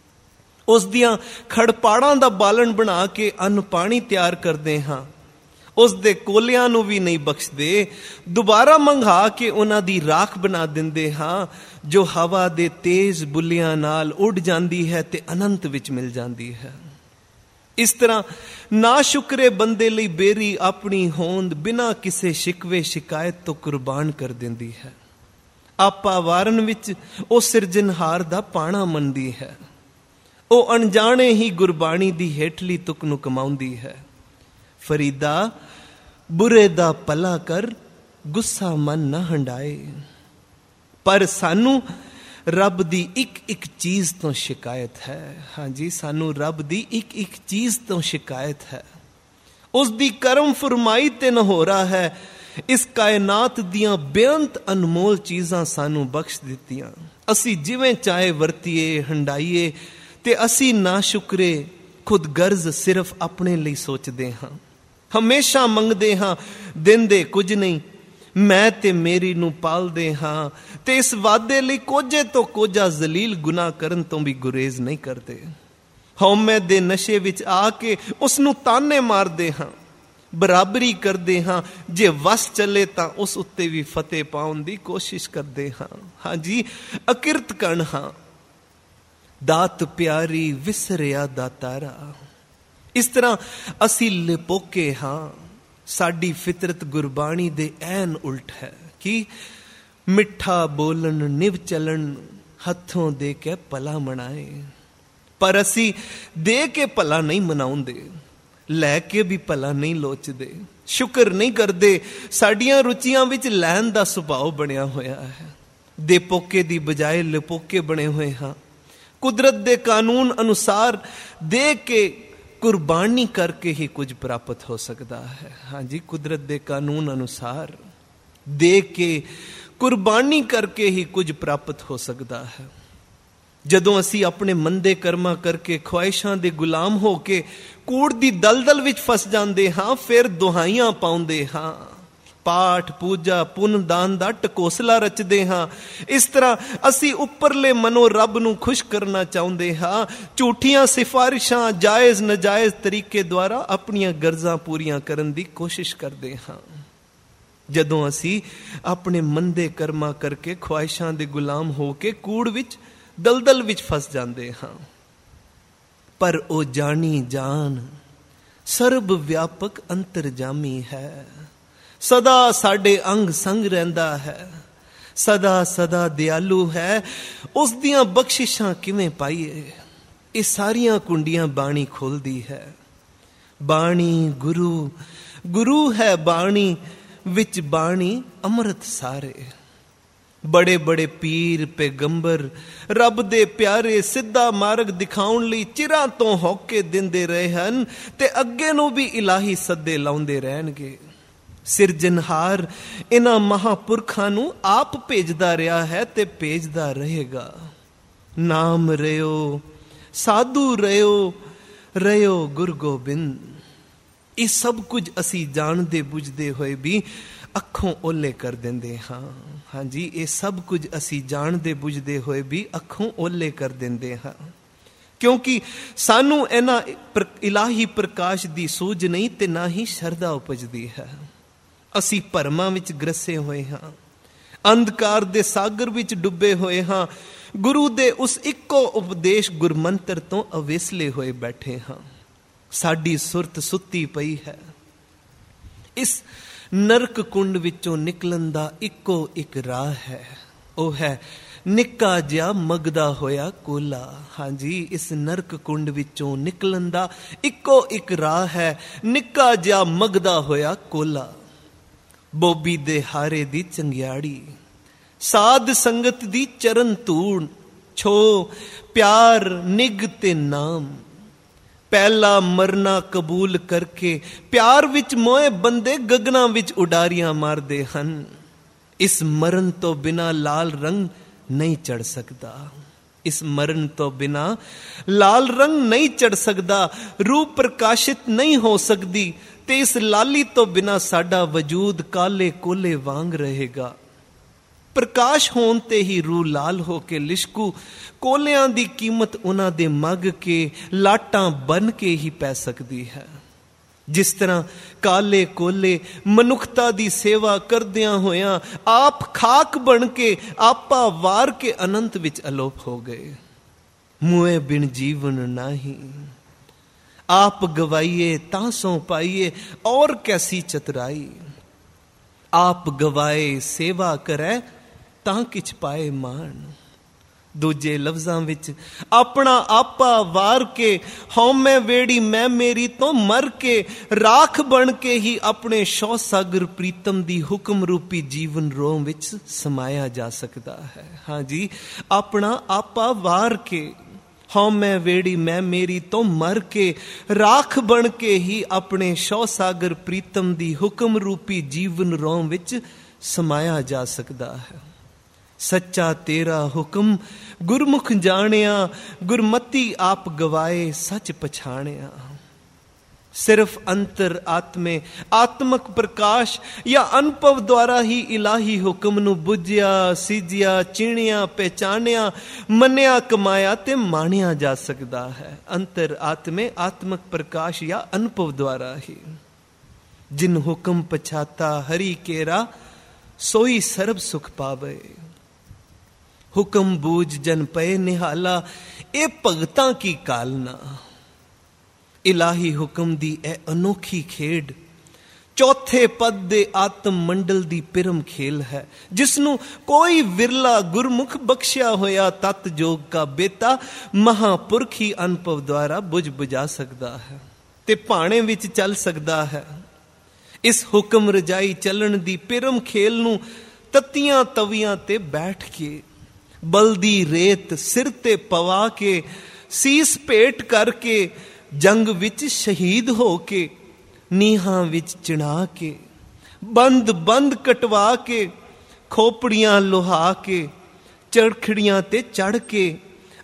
ਉਸ ਦੀਆਂ ਖੜਪਾੜਾਂ ਦਾ ਬਾਲਣ ਬਣਾ ਕੇ ਅੰਨ ਪਾਣੀ ਤਿਆਰ ਕਰਦੇ ਹਾਂ। ਉਸ ਦੇ ਕੋਲਿਆਂ ਨੂੰ ਵੀ ਨਹੀਂ ਬਖਸ਼ਦੇ, ਦੁਬਾਰਾ ਮੰਗਾ ਕੇ ਉਹਨਾਂ ਦੀ ਰਾਖ ਬਣਾ ਦਿੰਦੇ ਹਾਂ, ਜੋ ਹਵਾ ਦੇ ਤੇਜ਼ ਬੁੱਲਿਆਂ ਨਾਲ ਉੱਡ ਜਾਂਦੀ ਹੈ ਤੇ ਅਨੰਤ ਵਿੱਚ ਮਿਲ ਜਾਂਦੀ ਹੈ। ਇਸ ਤਰ੍ਹਾਂ ਨਾ ਸ਼ੁਕਰੇ ਬੰਦੇ ਲਈ ਬੇਰੀ ਆਪਣੀ ਹੋਂਦ ਬਿਨਾਂ ਕਿਸੇ ਸ਼ਿਕਵੇ ਸ਼ਿਕਾਇਤ ਤੋਂ ਕੁਰਬਾਨ ਕਰ ਦਿੰਦੀ ਹੈ। ਆਪਾ ਵਾਰਨ ਵਿੱਚ ਉਹ ਸਿਰਜਣਹਾਰ ਦਾ ਪਾਣਾ ਮੰਨਦੀ ਹੈ। ਉਹ ਅਣਜਾਣੇ ਹੀ ਗੁਰਬਾਣੀ ਦੀ ਹੇਠਲੀ ਤੁਕ ਨੂੰ ਕਮਾਉਂਦੀ ਹੈ। ਫਰੀਦਾ, ਬੁਰੇ ਦਾ ਭਲਾ ਕਰ, ਗੁੱਸਾ ਮਨ ਨਾ ਹੰਡਾਏ। ਪਰ ਸਾਨੂੰ ਰੱਬ ਦੀ ਇੱਕ ਇੱਕ ਚੀਜ਼ ਤੋਂ ਸ਼ਿਕਾਇਤ ਹੈ। ਹਾਂਜੀ, ਸਾਨੂੰ ਰੱਬ ਦੀ ਇੱਕ ਇੱਕ ਚੀਜ਼ ਤੋਂ ਸ਼ਿਕਾਇਤ ਹੈ। ਉਸ ਦੀ ਕਰਮ ਫਰਮਾਈ ਤੇ ਨਹੋਰਾ ਹੈ। ਇਸ ਕਾਇਨਾਤ ਦੀਆਂ ਬੇਅੰਤ ਅਨਮੋਲ ਚੀਜ਼ਾਂ ਸਾਨੂੰ ਬਖਸ਼ ਦਿੱਤੀਆਂ। ਅਸੀਂ ਜਿਵੇਂ ਚਾਹੇ ਵਰਤੀਏ, ਹੰਡਾਈਏ, ਤੇ ਅਸੀਂ ਨਾ ਸ਼ੁਕਰੇ ਖੁਦ ਗਰਜ਼ ਸਿਰਫ ਆਪਣੇ ਲਈ ਸੋਚਦੇ ਹਾਂ। ਹਮੇਸ਼ਾ ਮੰਗਦੇ ਹਾਂ, ਦਿੰਦੇ ਕੁਝ ਨਹੀਂ। ਮੈਂ ਤੇ ਮੇਰੀ ਨੂੰ ਪਾਲਦੇ ਹਾਂ ਤੇ ਇਸ ਵਾਅਦੇ ਲਈ ਕੋਝੇ ਤੋਂ ਕੋਝਾ ਜ਼ਲੀਲ ਗੁਨਾਹ ਕਰਨ ਤੋਂ ਵੀ ਗੁਰੇਜ਼ ਨਹੀਂ ਕਰਦੇ। ਹਉਮੈ ਦੇ ਨਸ਼ੇ ਵਿੱਚ ਆ ਕੇ ਉਸ ਨੂੰ ਤਾਨੇ ਮਾਰਦੇ ਹਾਂ, ਬਰਾਬਰੀ ਕਰਦੇ ਹਾਂ। ਜੇ ਵਸ ਚੱਲੇ ਤਾਂ ਉਸ ਉੱਤੇ ਵੀ ਫਤਿਹ ਪਾਉਣ ਦੀ ਕੋਸ਼ਿਸ਼ ਕਰਦੇ ਹਾਂ। ਹਾਂਜੀ, ਅਕਿਰਤ ਕਣ ਹਾਂ। ਦਾਤ ਪਿਆਰੀ ਵਿਸਰਿਆ ਦਾਤਾਰਾ। ਇਸ ਤਰ੍ਹਾਂ ਅਸੀਂ ਲਿਪੋਕੇ ਹਾਂ। ਸਾਡੀ ਫਿਤਰਤ ਗੁਰਬਾਣੀ ਦੇ ਐਨ ਉਲਟ ਹੈ ਕਿ ਮਿੱਠਾ ਬੋਲਣ, ਨਿਵ ਚੱਲਣ, ਹੱਥੋਂ ਦੇ ਕੇ ਭਲਾ ਮਨਾਏ। ਪਰ ਅਸੀਂ ਦੇ ਕੇ ਭਲਾ ਨਹੀਂ ਮਨਾਉਂਦੇ, ਲੈ ਕੇ ਵੀ ਭਲਾ ਨਹੀਂ ਲੋਚਦੇ, ਸ਼ੁਕਰ ਨਹੀਂ ਕਰਦੇ। ਸਾਡੀਆਂ ਰੁਚੀਆਂ ਵਿੱਚ ਲੈਣ ਦਾ ਸੁਭਾਅ ਬਣਿਆ ਹੋਇਆ ਹੈ। ਦੇ ਪੋਕੇ ਦੀ ਬਜਾਏ ਲਿਪੋਕੇ ਬਣੇ ਹੋਏ ਹਾਂ। ਕੁਦਰਤ ਦੇ ਕਾਨੂੰਨ ਅਨੁਸਾਰ ਦੇ ਕੇ ਕੁਰਬਾਨੀ ਕਰਕੇ ਹੀ ਕੁਝ ਪ੍ਰਾਪਤ ਹੋ ਸਕਦਾ ਹੈ। ਹਾਂਜੀ, ਕੁਦਰਤ ਦੇ ਕਾਨੂੰਨ ਅਨੁਸਾਰ ਦੇ ਕੇ ਕੁਰਬਾਨੀ ਕਰਕੇ ਹੀ ਕੁਝ ਪ੍ਰਾਪਤ ਹੋ ਸਕਦਾ ਹੈ। ਜਦੋਂ ਅਸੀਂ ਆਪਣੇ ਮੰਦੇ ਕਰਮਾਂ ਕਰਕੇ ਖੁਆਇਸ਼ਾਂ ਦੇ ਗੁਲਾਮ ਹੋ ਕੇ ਕੂੜ ਦੀ ਦਲਦਲ ਵਿੱਚ ਫਸ ਜਾਂਦੇ ਹਾਂ, ਫਿਰ ਦੁਹਾਈਆਂ ਪਾਉਂਦੇ ਹਾਂ, ਪਾਠ ਪੂਜਾ ਪੁੰਨ ਦਾਨ ਦਾ ਟਕੋਸਲਾ ਰਚਦੇ ਹਾਂ। ਇਸ ਤਰ੍ਹਾਂ ਅਸੀਂ ਉੱਪਰਲੇ ਮਨੋਂ ਰੱਬ ਨੂੰ ਖੁਸ਼ ਕਰਨਾ ਚਾਹੁੰਦੇ ਹਾਂ। ਝੂਠੀਆਂ ਸਿਫਾਰਿਸ਼ਾਂ ਜਾਇਜ਼ ਨਜਾਇਜ਼ ਤਰੀਕੇ ਦੁਆਰਾ ਆਪਣੀਆਂ ਗਰਜ਼ਾਂ ਪੂਰੀਆਂ ਕਰਨ ਦੀ ਕੋਸ਼ਿਸ਼ ਕਰਦੇ ਹਾਂ। ਜਦੋਂ ਅਸੀਂ ਆਪਣੇ ਮੰਦੇ ਕਰਮਾਂ ਕਰਕੇ ਖੁਆਇਸ਼ਾਂ ਦੇ ਗੁਲਾਮ ਹੋ ਕੇ ਕੂੜ ਵਿੱਚ ਦਲਦਲ ਵਿੱਚ ਫਸ ਜਾਂਦੇ ਹਾਂ। ਪਰ ਉਹ ਜਾਣੀ ਜਾਨ ਸਰਬ ਵਿਆਪਕ ਅੰਤਰਜਾਮੀ ਹੈ, ਸਦਾ ਸਾਡੇ ਅੰਗ ਸੰਗ ਰਹਿੰਦਾ ਹੈ, ਸਦਾ ਸਦਾ ਦਿਆਲੂ ਹੈ। ਉਸ ਦੀਆਂ ਬਖਸ਼ਿਸ਼ਾਂ ਕਿਵੇਂ ਪਾਈਏ? ਇਹ ਸਾਰੀਆਂ ਕੁੰਡੀਆਂ ਬਾਣੀ ਖੋਲਦੀ ਹੈ। ਬਾਣੀ ਗੁਰੂ, ਗੁਰੂ ਹੈ ਬਾਣੀ, ਵਿੱਚ ਬਾਣੀ ਅੰਮ੍ਰਿਤ ਸਾਰੇ। ਬੜੇ ਬੜੇ ਪੀਰ ਪੈਗੰਬਰ ਰੱਬ ਦੇ ਪਿਆਰੇ ਸਿੱਧਾ ਮਾਰਗ ਦਿਖਾਉਣ ਲਈ ਚਿਰਾਂ ਤੋਂ ਹੋਕੇ ਦਿੰਦੇ ਰਹੇ ਹਨ ਤੇ ਅੱਗੇ ਨੂੰ ਵੀ ਇਲਾਹੀ ਸੱਦੇ ਲਾਉਂਦੇ ਰਹਿਣਗੇ। ਸਿਰਜਣਹਾਰ ਇਹਨਾਂ ਮਹਾਪੁਰਖਾਂ ਨੂੰ ਆਪ ਭੇਜਦਾ ਰਿਹਾ ਹੈ ਤੇ ਭੇਜਦਾ ਰਹੇਗਾ। ਨਾਮ ਰਿਓ ਸਾਧੂ ਰਿਓ, ਰਿਓ ਗੁਰੂ ਗੋਬਿੰਦ। ਇਹ ਸਭ ਕੁਝ ਅਸੀਂ ਜਾਣਦੇ ਬੁੱਝਦੇ ਹੋਏ ਵੀ ਅੱਖੋਂ ਓਲੇ ਕਰ ਦਿੰਦੇ ਹਾਂ। ਹਾਂਜੀ, ਇਹ ਸਭ ਕੁਝ ਅਸੀਂ ਜਾਣਦੇ ਬੁੱਝਦੇ ਹੋਏ ਵੀ ਅੱਖੋਂ ਓਲੇ ਕਰ ਦਿੰਦੇ ਹਾਂ, ਕਿਉਂਕਿ ਸਾਨੂੰ ਇਹਨਾਂ ਇਲਾਹੀ ਪ੍ਰਕਾਸ਼ ਦੀ ਸੂਝ ਨਹੀਂ ਤੇ ਨਾ ਹੀ ਸ਼ਰਧਾ ਉਪਜਦੀ ਹੈ। ਅਸੀਂ ਭਰਮਾਂ ਵਿੱਚ ਗ੍ਰਸੇ ਹੋਏ ਹਾਂ, ਅੰਧਕਾਰ ਦੇ ਸਾਗਰ ਵਿੱਚ ਡੁੱਬੇ ਹੋਏ ਹਾਂ, ਗੁਰੂ ਦੇ ਉਸ ਇੱਕੋ ਉਪਦੇਸ਼ ਗੁਰਮੰਤਰ ਤੋਂ ਅਵੇਸਲੇ ਹੋਏ ਬੈਠੇ ਹਾਂ। ਸਾਡੀ ਸੁਰਤ ਸੁੱਤੀ ਪਈ ਹੈ। ਇਸ ਨਰਕ ਕੁੰਡ ਵਿੱਚੋਂ ਨਿਕਲਣ ਦਾ ਇੱਕੋ ਇੱਕ ਰਾਹ ਹੈ, ਉਹ ਹੈ ਨਿੱਕਾ ਜਿਹਾ ਮਗਦਾ ਹੋਇਆ ਕੋਲਾ। ਹਾਂਜੀ, ਇਸ ਨਰਕ ਕੁੰਡ ਵਿੱਚੋਂ ਨਿਕਲਣ ਦਾ ਇੱਕੋ ਇੱਕ ਰਾਹ ਹੈ, ਨਿੱਕਾ ਜਿਹਾ ਮਗਦਾ ਹੋਇਆ ਕੋਲਾ। ਬੋਬੀ ਦੇ ਹਾਰੇ ਦੀ ਚੰਗਿਆੜੀ, ਸਾਧ ਸੰਗਤ ਦੀ ਚਰਨ ਧੂੜ, ਛੋ ਪਿਆਰ ਨਿੱਘ ਤੇ ਨਾਮ। ਪਹਿਲਾ ਮਰਨਾ ਕਬੂਲ ਕਰਕੇ ਪਿਆਰ ਵਿੱਚ ਮੋਏ ਬੰਦੇ ਗਗਨਾਂ ਵਿੱਚ ਉਡਾਰੀਆਂ ਮਾਰਦੇ ਹਨ। ਇਸ ਮਰਨ ਤੋਂ ਬਿਨਾ ਲਾਲ ਰੰਗ ਨਹੀਂ ਚੜ ਸਕਦਾ, ਇਸ ਮਰਨ ਤੋਂ ਬਿਨਾ ਲਾਲ ਰੰਗ ਨਹੀਂ ਚੜ ਸਕਦਾ, ਰੂਪ ਪ੍ਰਕਾਸ਼ਿਤ ਨਹੀਂ ਹੋ ਸਕਦੀ ਤੇ ਇਸ ਲਾਲੀ ਤੋਂ ਬਿਨਾ ਸਾਡਾ ਵਜੂਦ ਕਾਲੇ ਕੋਲੇ ਵਾਂਗ ਰਹੇਗਾ। ਪ੍ਰਕਾਸ਼ ਹੋਣ ਤੇ ਹੀ ਰੂਹ ਲਾਲ ਹੋ ਕੇ ਲਿਸ਼ਕੂ। ਕੋਲਿਆਂ ਦੀ ਕੀਮਤ ਉਹਨਾਂ ਦੇ ਮੱਗ ਕੇ ਲਾਟਾਂ ਬਨ ਕੇ ਹੀ ਪੈ ਸਕਦੀ ਹੈ। ਜਿਸ ਤਰ੍ਹਾਂ ਕਾਲੇ ਕੋਲੇ ਮਨੁੱਖਤਾ ਦੀ ਸੇਵਾ ਕਰਦਿਆਂ ਹੋਇਆਂ ਆਪ ਖਾਕ ਬਣ ਕੇ ਆਪਾ ਵਾਰ ਕੇ ਅਨੰਤ ਵਿੱਚ ਅਲੋਪ ਹੋ ਗਏ। ਮੂਏ ਬਿਨ ਜੀਵਨ ਨਾਹੀ, ਆਪ ਗਵਾਈਏ ਤਾਂ ਸੋ ਪਾਈਏ ਔਰ ਕੈਸੀ ਚਤੁਰਾਈ। ਆਪ ਗਵਾਏ ਸੇਵਾ ਕਰੈ ਤਾਂ ਕਿਛ ਪਾਏ ਮਾਣ। ਦੂਜੇ ਲਫ਼ਜ਼ਾਂ ਵਿੱਚ ਆਪਣਾ ਆਪਾ ਵਾਰ ਕੇ ਹਉਮੈ ਵੇੜੀ ਮੈਂ ਮੇਰੀ ਤੋਂ ਮਰ ਕੇ ਰਾਖ ਬਣ ਕੇ ਹੀ ਆਪਣੇ ਸ਼ੌ ਸਾਗਰ ਪ੍ਰੀਤਮ ਦੀ ਹੁਕਮ ਰੂਪੀ ਜੀਵਨ ਰੋਮ ਵਿੱਚ ਸਮਾਇਆ ਜਾ ਸਕਦਾ ਹੈ। ਹਾਂਜੀ, ਆਪਣਾ ਆਪਾ ਵਾਰ ਕੇ ਹਉਮੈ ਵੇੜੀ ਮੈਂ ਮੇਰੀ ਤੋਂ ਮਰ ਕੇ ਰਾਖ ਬਣ ਕੇ ਹੀ ਆਪਣੇ ਸ਼ੌ ਸਾਗਰ ਪ੍ਰੀਤਮ ਦੀ ਹੁਕਮ ਰੂਪੀ ਜੀਵਨ ਰੋਮ ਵਿੱਚ ਸਮਾਇਆ ਜਾ ਸਕਦਾ ਹੈ। ਸੱਚਾ ਤੇਰਾ ਹੁਕਮ ਗੁਰਮੁਖ ਜਾਣਿਆ, ਗੁਰਮਤੀ ਆਪ ਗਵਾਏ ਸੱਚ ਪਛਾਣਿਆ। ਸਿਰਫ ਅੰਤਰ ਆਤਮੇ ਆਤਮਕ ਪ੍ਰਕਾਸ਼ ਜਾਂ ਅਨੁਭਵ ਦੁਆਰਾ ਹੀ ਇਲਾਹੀ ਹੁਕਮ ਨੂੰ ਬੁੱਝਿਆ, ਸੀਜਿਆ, ਚੀਣਿਆ, ਪਹਿਚਾਨਿਆ, ਮੰਨਿਆ, ਕਮਾਇਆ ਤੇ ਮਾਣਿਆ ਜਾ ਸਕਦਾ ਹੈ। ਅੰਤਰ ਆਤਮੇ ਆਤਮਕ ਪ੍ਰਕਾਸ਼ ਜਾਂ ਅਨੁਭਵ ਦੁਆਰਾ ਹੀ। ਜਿਨ ਹੁਕਮ ਪਛਾਤਾ ਹਰੀ ਕੇਰਾ, ਸੋਈ ਸਰਬ ਸੁਖ ਪਾਵੇ। ਹੁਕਮ ਬੂਝ ਜਨ ਪਏ ਨਿਹਾਲਾ, ਇਹ ਭਗਤਾਂ ਕੀ ਕਾਲਨਾ। ਇਲਾਹੀ ਹੁਕਮ ਦੀ ਇਹ ਅਨੋਖੀ ਖੇਡ ਚੌਥੇ ਪਦ ਦੇ ਆਤਮ ਮੰਡਲ ਦੀ ਪਿਰਮ ਖੇਲ ਹੈ, ਜਿਸ ਨੂੰ ਕੋਈ ਵਿਰਲਾ ਗੁਰਮੁਖ ਬਖਸ਼ਿਆ ਹੋਇਆ ਤਤ ਜੋਗ ਕਾ ਬੇਤਾ ਮਹਾਪੁਰਖ ਹੀ ਅਨੁਭਵ ਦੁਆਰਾ ਬੁਝ ਬੁਝਾ ਸਕਦਾ ਹੈ ਤੇ ਭਾਣੇ ਵਿੱਚ ਚੱਲ ਸਕਦਾ ਹੈ। ਇਸ ਹੁਕਮ ਰਜਾਈ ਚੱਲਣ ਦੀ ਪਿਰਮ ਖੇਲ ਨੂੰ ਤਤੀਆਂ ਤਵੀਆਂ ਤੇ ਬੈਠ ਕੇ, ਬਲਦੀ ਰੇਤ ਸਿਰ ਤੇ ਪਵਾ ਕੇ, ਸੀਸ ਭੇਟ ਕਰਕੇ, ਜੰਗ ਵਿੱਚ ਸ਼ਹੀਦ ਹੋ ਕੇ, ਨੀਹਾਂ ਵਿੱਚ ਚਿਣਾ ਕੇ, ਬੰਦ ਬੰਦ ਕਟਵਾ ਕੇ, ਖੋਪੜੀਆਂ ਲੋਹਾ ਕੇ, ਚੜਖੜੀਆਂ ਤੇ ਚੜ ਕੇ,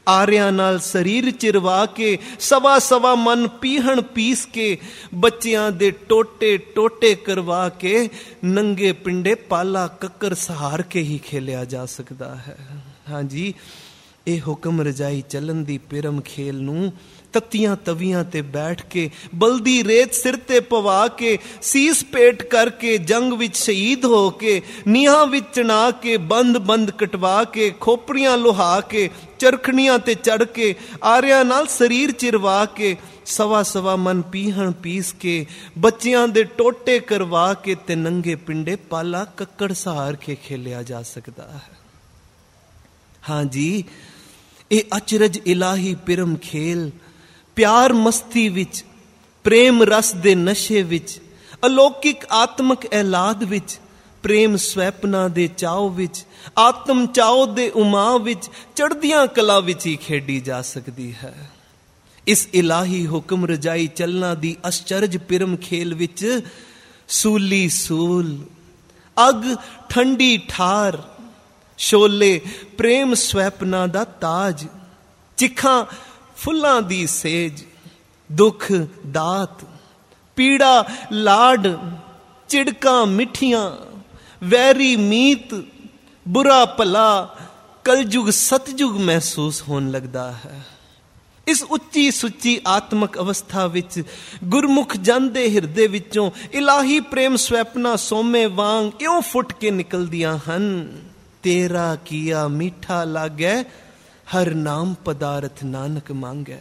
ਆਰਿਆਂ ਨਾਲ ਸਰੀਰ ਚਿਰਵਾ ਕੇ, ਸਵਾ ਸਵਾ ਮਨ ਪੀਹਣ ਪੀਸ ਕੇ, ਬੱਚਿਆਂ ਦੇ ਟੋਟੇ ਟੋਟੇ ਕਰਵਾ ਕੇ, ਨੰਗੇ ਪਿੰਡੇ ਪਾਲਾ ਕੱਕਰ ਸਹਾਰ ਕੇ ਹੀ ਖੇਲਿਆ ਜਾ ਸਕਦਾ ਹੈ। ਹਾਂਜੀ, ਇਹ ਹੁਕਮ ਰਜਾਈ ਚੱਲਣ ਦੀ ਪਿਰਮ ਖੇਲ ਨੂੰ ਤੱਤੀਆਂ ਤਵੀਆਂ ਤੇ ਬੈਠ ਕੇ, ਬਲਦੀ ਰੇਤ ਸਿਰ ਤੇ ਪਵਾ ਕੇ, ਸੀਸ ਪੇਟ ਕਰਕੇ, ਜੰਗ ਵਿੱਚ ਸ਼ਹੀਦ ਹੋ ਕੇ, ਨੀਹਾਂ ਵਿੱਚ ਚਣਾ ਕੇ, ਬੰਦ ਬੰਦ ਕਟਵਾ ਕੇ, ਖੋਪੜੀਆਂ ਲੁਹਾ ਕੇ, ਚਰਖਣੀਆਂ ਤੇ ਚੜ ਕੇ, ਆਰਿਆਂ ਨਾਲ ਸਰੀਰ ਚਿਰਵਾ ਕੇ, ਸਵਾ ਸਵਾ ਮਨ ਪੀਹਣ ਪੀਸ ਕੇ, ਬੱਚਿਆਂ ਦੇ ਟੋਟੇ ਕਰਵਾ ਕੇ, ਤੇ ਨੰਗੇ ਪਿੰਡੇ ਪਾਲਾ ਕੱਕੜ ਸਹਾਰ ਕੇ ਖੇਲਿਆ ਜਾ ਸਕਦਾ ਹੈ। ਹਾਂਜੀ, ਇਹ ਅਚਰਜ ਇਲਾਹੀ ਪਿਰਮ ਖੇਲ ਪਿਆਰ ਮਸਤੀ ਵਿੱਚ, ਪ੍ਰੇਮ ਰਸ ਦੇ ਨਸ਼ੇ ਵਿੱਚ, ਅਲੌਕਿਕ ਆਤਮਕ ਐਲਾਦ ਵਿੱਚ, ਪ੍ਰੇਮ ਸਵੈਪਨਾ ਦੇ ਚਾਉ ਵਿੱਚ, ਆਤਮ ਚਾਉ ਦੇ ਉਮਾ ਵਿੱਚ, ਚੜ੍ਹਦੀਆਂ ਕਲਾ ਵਿੱਚ ਹੀ ਖੇਡੀ ਜਾ ਸਕਦੀ ਹੈ। ਇਸ ਇਲਾਹੀ ਹੁਕਮ ਰਜਾਈ ਚੱਲਣਾ ਦੀ ਅਸਚਰਜ ਪਿਰਮ ਖੇਲ ਵਿੱਚ ਸੂਲੀ ਸੂਲ, ਅਗ ਠੰਡੀ ਠਾਰ, ਸ਼ੋਲੇ ਪ੍ਰੇਮ ਸਵੈਪਨਾ ਦਾ ਤਾਜ, ਚਿੱਖਾਂ ਫੁੱਲਾਂ ਦੀ ਸੇਜ, ਦੁੱਖ ਦਾਤ, ਪੀੜਾ ਲਾਡ, ਝਿੜਕਾਂ ਮਿੱਠੀਆਂ, ਵੈਰੀ ਮੀਤ, ਬੁਰਾ ਭਲਾ, ਕਲਯੁਗ ਸਤਯੁਗ ਮਹਿਸੂਸ ਹੋਣ ਲੱਗਦਾ ਹੈ। ਇਸ ਉੱਚੀ ਸੁੱਚੀ ਆਤਮਕ ਅਵਸਥਾ ਵਿੱਚ ਗੁਰਮੁਖ ਜਨ ਦੇ ਹਿਰਦੇ ਵਿੱਚੋਂ ਇਲਾਹੀ ਪ੍ਰੇਮ ਸਵੈਪਨਾ ਸੋਮੇ ਵਾਂਗ ਇਉਂ ਫੁੱਟ ਕੇ ਨਿਕਲਦੀਆਂ ਹਨ। ਤੇਰਾ ਕੀਆ ਮੀਠਾ ਲਾਗੈ, ਹਰ ਨਾਮ ਪਦਾਰਥ ਨਾਨਕ ਮੰਗੈ।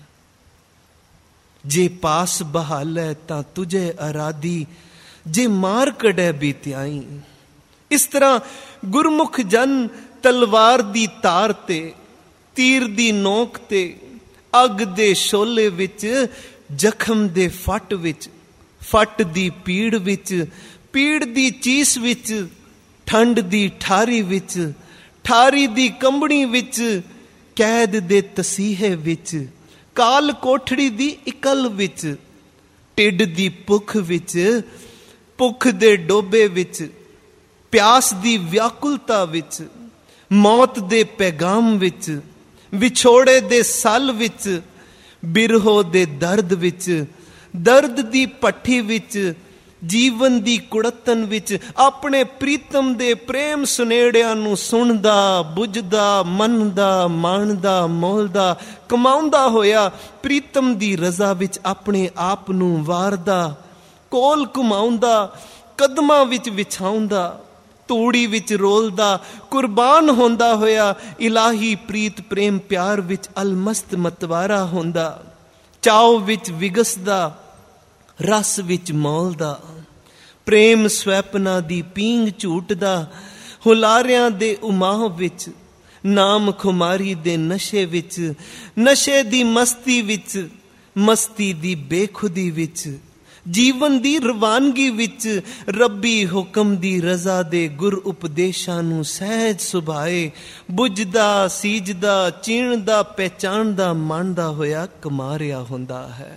ਜੇ ਪਾਸ ਬਹਾਲੈ ਤਾਂ ਤੁਝੇ ਅਰਾਦੀ, ਜੇ ਮਾਰ ਕਢੈ ਬੀਤਿਆਈ। ਇਸ ਤਰ੍ਹਾਂ ਗੁਰਮੁਖ ਜਨ ਤਲਵਾਰ ਦੀ ਤਾਰ ਤੇ, ਤੀਰ ਦੀ ਨੋਕ ਤੇ, ਅੱਗ ਦੇ ਸ਼ੋਲੇ ਵਿੱਚ, ਜ਼ਖਮ ਦੇ ਫੱਟ ਵਿੱਚ, ਫੱਟ ਦੀ ਪੀੜ ਵਿੱਚ, ਪੀੜ ਦੀ ਚੀਸ ਵਿੱਚ, ਠੰਡ ਦੀ ਠਾਰੀ ਵਿੱਚ, ਠਾਰੀ ਦੀ ਕੰਬਣੀ ਵਿੱਚ, ਕੈਦ ਦੇ ਤਸੀਹੇ ਵਿੱਚ, ਕਾਲ ਕੋਠੜੀ ਦੀ ਇਕਲ ਵਿੱਚ, ਢਿੱਡ ਦੀ ਭੁੱਖ ਵਿੱਚ, ਭੁੱਖ ਦੇ ਡੋਬੇ ਵਿੱਚ, ਪਿਆਸ ਦੀ ਵਿਆਕੁਲਤਾ ਵਿੱਚ, ਮੌਤ ਦੇ ਪੈਗਾਮ ਵਿੱਚ, ਵਿਛੋੜੇ ਦੇ ਸਲ ਵਿੱਚ, ਬਿਰਹੋ ਦੇ ਦਰਦ ਵਿੱਚ, ਦਰਦ ਦੀ ਭੱਠੀ ਵਿੱਚ, ਜੀਵਨ ਦੀ ਕੁੜੱਤਨ ਵਿੱਚ, ਆਪਣੇ ਪ੍ਰੀਤਮ ਦੇ ਪ੍ਰੇਮ ਸੁਨੇੜਿਆਂ ਨੂੰ ਸੁਣਦਾ, ਬੁੱਝਦਾ, ਮੰਨਦਾ, ਮਾਣਦਾ, ਮੋਲਦਾ, ਕਮਾਉਂਦਾ ਹੋਇਆ, ਪ੍ਰੀਤਮ ਦੀ ਰਜ਼ਾ ਵਿੱਚ ਆਪਣੇ ਆਪ ਨੂੰ ਵਾਰਦਾ, ਕੋਲ ਘੁਮਾਉਂਦਾ, ਕਦਮਾਂ ਵਿੱਚ ਵਿਛਾਉਂਦਾ, ਤੂੜੀ ਵਿੱਚ ਰੋਲਦਾ, ਕੁਰਬਾਨ ਹੁੰਦਾ ਹੋਇਆ, ਇਲਾਹੀ ਪ੍ਰੀਤ ਪ੍ਰੇਮ ਪਿਆਰ ਵਿੱਚ ਅਲਮਸਤ ਮਤਵਾਰਾ ਹੁੰਦਾ, ਚਾਉ ਵਿੱਚ ਵਿਗਸਦਾ, ਰਸ ਵਿੱਚ ਮੌਲਦਾ, ਪ੍ਰੇਮ ਸਵੈਪਨਾ ਦੀ ਪੀਂਗ ਝੂਟਦਾ, ਹੁਲਾਰਿਆਂ ਦੇ ਉਮਾਹ ਵਿੱਚ, ਨਾਮ ਖੁਮਾਰੀ ਦੇ ਨਸ਼ੇ ਵਿੱਚ, ਨਸ਼ੇ ਦੀ ਮਸਤੀ ਵਿੱਚ, ਮਸਤੀ ਦੀ ਬੇਖੁਦੀ ਵਿੱਚ, ਜੀਵਨ ਦੀ ਰਵਾਨਗੀ ਵਿੱਚ, ਰੱਬੀ ਹੁਕਮ ਦੀ ਰਜ਼ਾ ਦੇ ਗੁਰ ਉਪਦੇਸ਼ਾਂ ਨੂੰ ਸਹਿਜ ਸੁਭਾਏ, ਬੁੱਝਦਾ, ਸੀਜਦਾ, ਚੀਣਦਾ, ਪਹਿਚਾਣਦਾ, ਮੰਨਦਾ ਹੋਇਆ ਕਮਾ ਰਿਹਾ ਹੁੰਦਾ ਹੈ।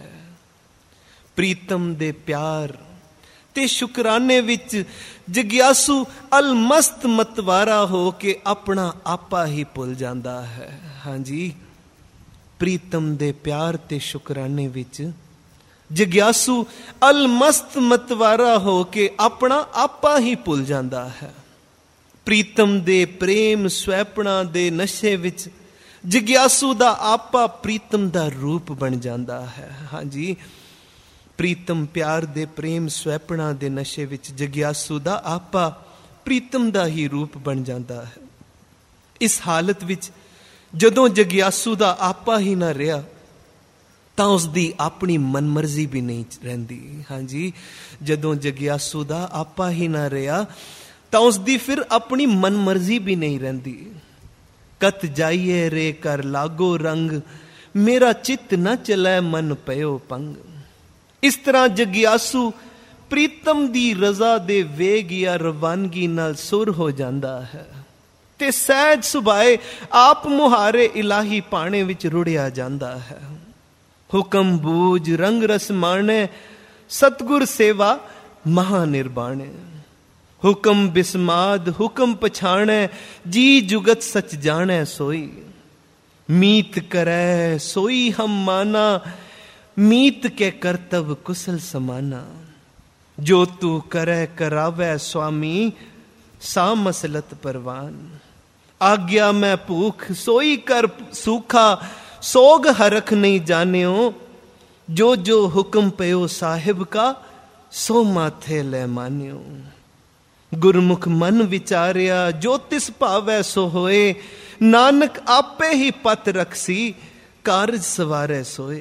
ਪ੍ਰੀਤਮ ਦੇ ਪਿਆਰ ਤੇ ਸ਼ੁਕਰਾਨੇ ਵਿੱਚ ਜਗਿਆਸੂ ਅਲਮਸਤ ਮਤਵਾਰਾ ਹੋ ਕੇ ਆਪਣਾ ਆਪਾ ਹੀ ਭੁੱਲ ਜਾਂਦਾ ਹੈ। ਹਾਂਜੀ, ਪ੍ਰੀਤਮ ਦੇ ਪਿਆਰ ਤੇ ਸ਼ੁਕਰਾਨੇ ਵਿੱਚ ਜਗਿਆਸੂ ਅਲਮਸਤ ਮਤਵਾਰਾ ਹੋ ਕੇ ਆਪਣਾ ਆਪਾ ਹੀ ਭੁੱਲ ਜਾਂਦਾ ਹੈ। ਪ੍ਰੀਤਮ ਦੇ ਪ੍ਰੇਮ ਸਵੈਪਣਾ ਦੇ ਨਸ਼ੇ ਵਿੱਚ ਜਗਿਆਸੂ ਦਾ ਆਪਾ ਪ੍ਰੀਤਮ ਦਾ ਰੂਪ ਬਣ ਜਾਂਦਾ ਹੈ। ਹਾਂਜੀ, ਪ੍ਰੀਤਮ ਪਿਆਰ ਦੇ ਪ੍ਰੇਮ ਸਵੈਪਣਾ ਦੇ ਨਸ਼ੇ ਵਿੱਚ ਜਗਿਆਸੂ ਦਾ ਆਪਾ ਪ੍ਰੀਤਮ ਦਾ ਹੀ ਰੂਪ ਬਣ ਜਾਂਦਾ ਹੈ। ਇਸ ਹਾਲਤ ਵਿੱਚ ਜਦੋਂ ਜਗਿਆਸੂ ਦਾ ਆਪਾ ਹੀ ਨਾ ਰਿਹਾ ਤਾਂ ਉਸ ਦੀ ਆਪਣੀ ਮਨਮਰਜ਼ੀ ਵੀ ਨਹੀਂ ਰਹਿੰਦੀ। ਹਾਂਜੀ, ਜਦੋਂ ਜਗਿਆਸੂ ਦਾ ਆਪਾ ਹੀ ਨਾ ਰਿਹਾ ਤਾਂ ਉਸ ਦੀ ਫਿਰ ਆਪਣੀ ਮਨਮਰਜ਼ੀ ਵੀ ਨਹੀਂ ਰਹਿੰਦੀ। ਕਤ ਜਾਈਏ ਰੇ ਕਰ ਲਾਗੋ ਰੰਗ, ਮੇਰਾ ਚਿੱਤ ਨਾ ਚਲੈ ਮਨ ਪਇਓ ਪੰਗ। ਇਸ ਤਰ੍ਹਾਂ ਜਗਿਆਸੂ ਪ੍ਰੀਤਮ ਦੀ ਰਜ਼ਾ ਦੇ ਵੇਗ ਜਾਂ ਰਵਾਨਗੀ ਨਾਲ ਸੁਰ ਹੋ ਜਾਂਦਾ ਹੈ ਤੇ ਸਹਿਜ ਸੁਭਾਏ ਆਪ ਮੁਹਾਰੇ ਇਲਾਹੀ ਪਾਣੇ ਵਿੱਚ ਰੁੜਿਆ ਜਾਂਦਾ ਹੈ। ਹੁਕਮ ਬੂਝ ਰੰਗ ਰਸ ਮਾਣੇ, ਸਤਗੁਰ ਸੇਵਾ ਮਹਾ ਨਿਰਬਾਣੇ। ਹੁਕਮ ਬਿਸਮਾਦ ਹੁਕਮ ਪਛਾਣੈ, ਜੀ ਜੁਗਤ ਸਚ ਜਾਣੈ ਸੋਈ। मीत करे सोई हम माना, मीत के कर्तव्य कुशल समाना। जो तू करे करावे स्वामी, सा मसलत परवान। आज्ञा मैं भूख सोई कर सूखा, सोग हरख नहीं जान्यो। जो जो हुक्म पयो साहिब का, सो माथे ले मान्यो। गुरमुख मन विचारिया, जो तिस भावै सो होए। नानक आपे ही पत रखसी, कारज सवारे सोए।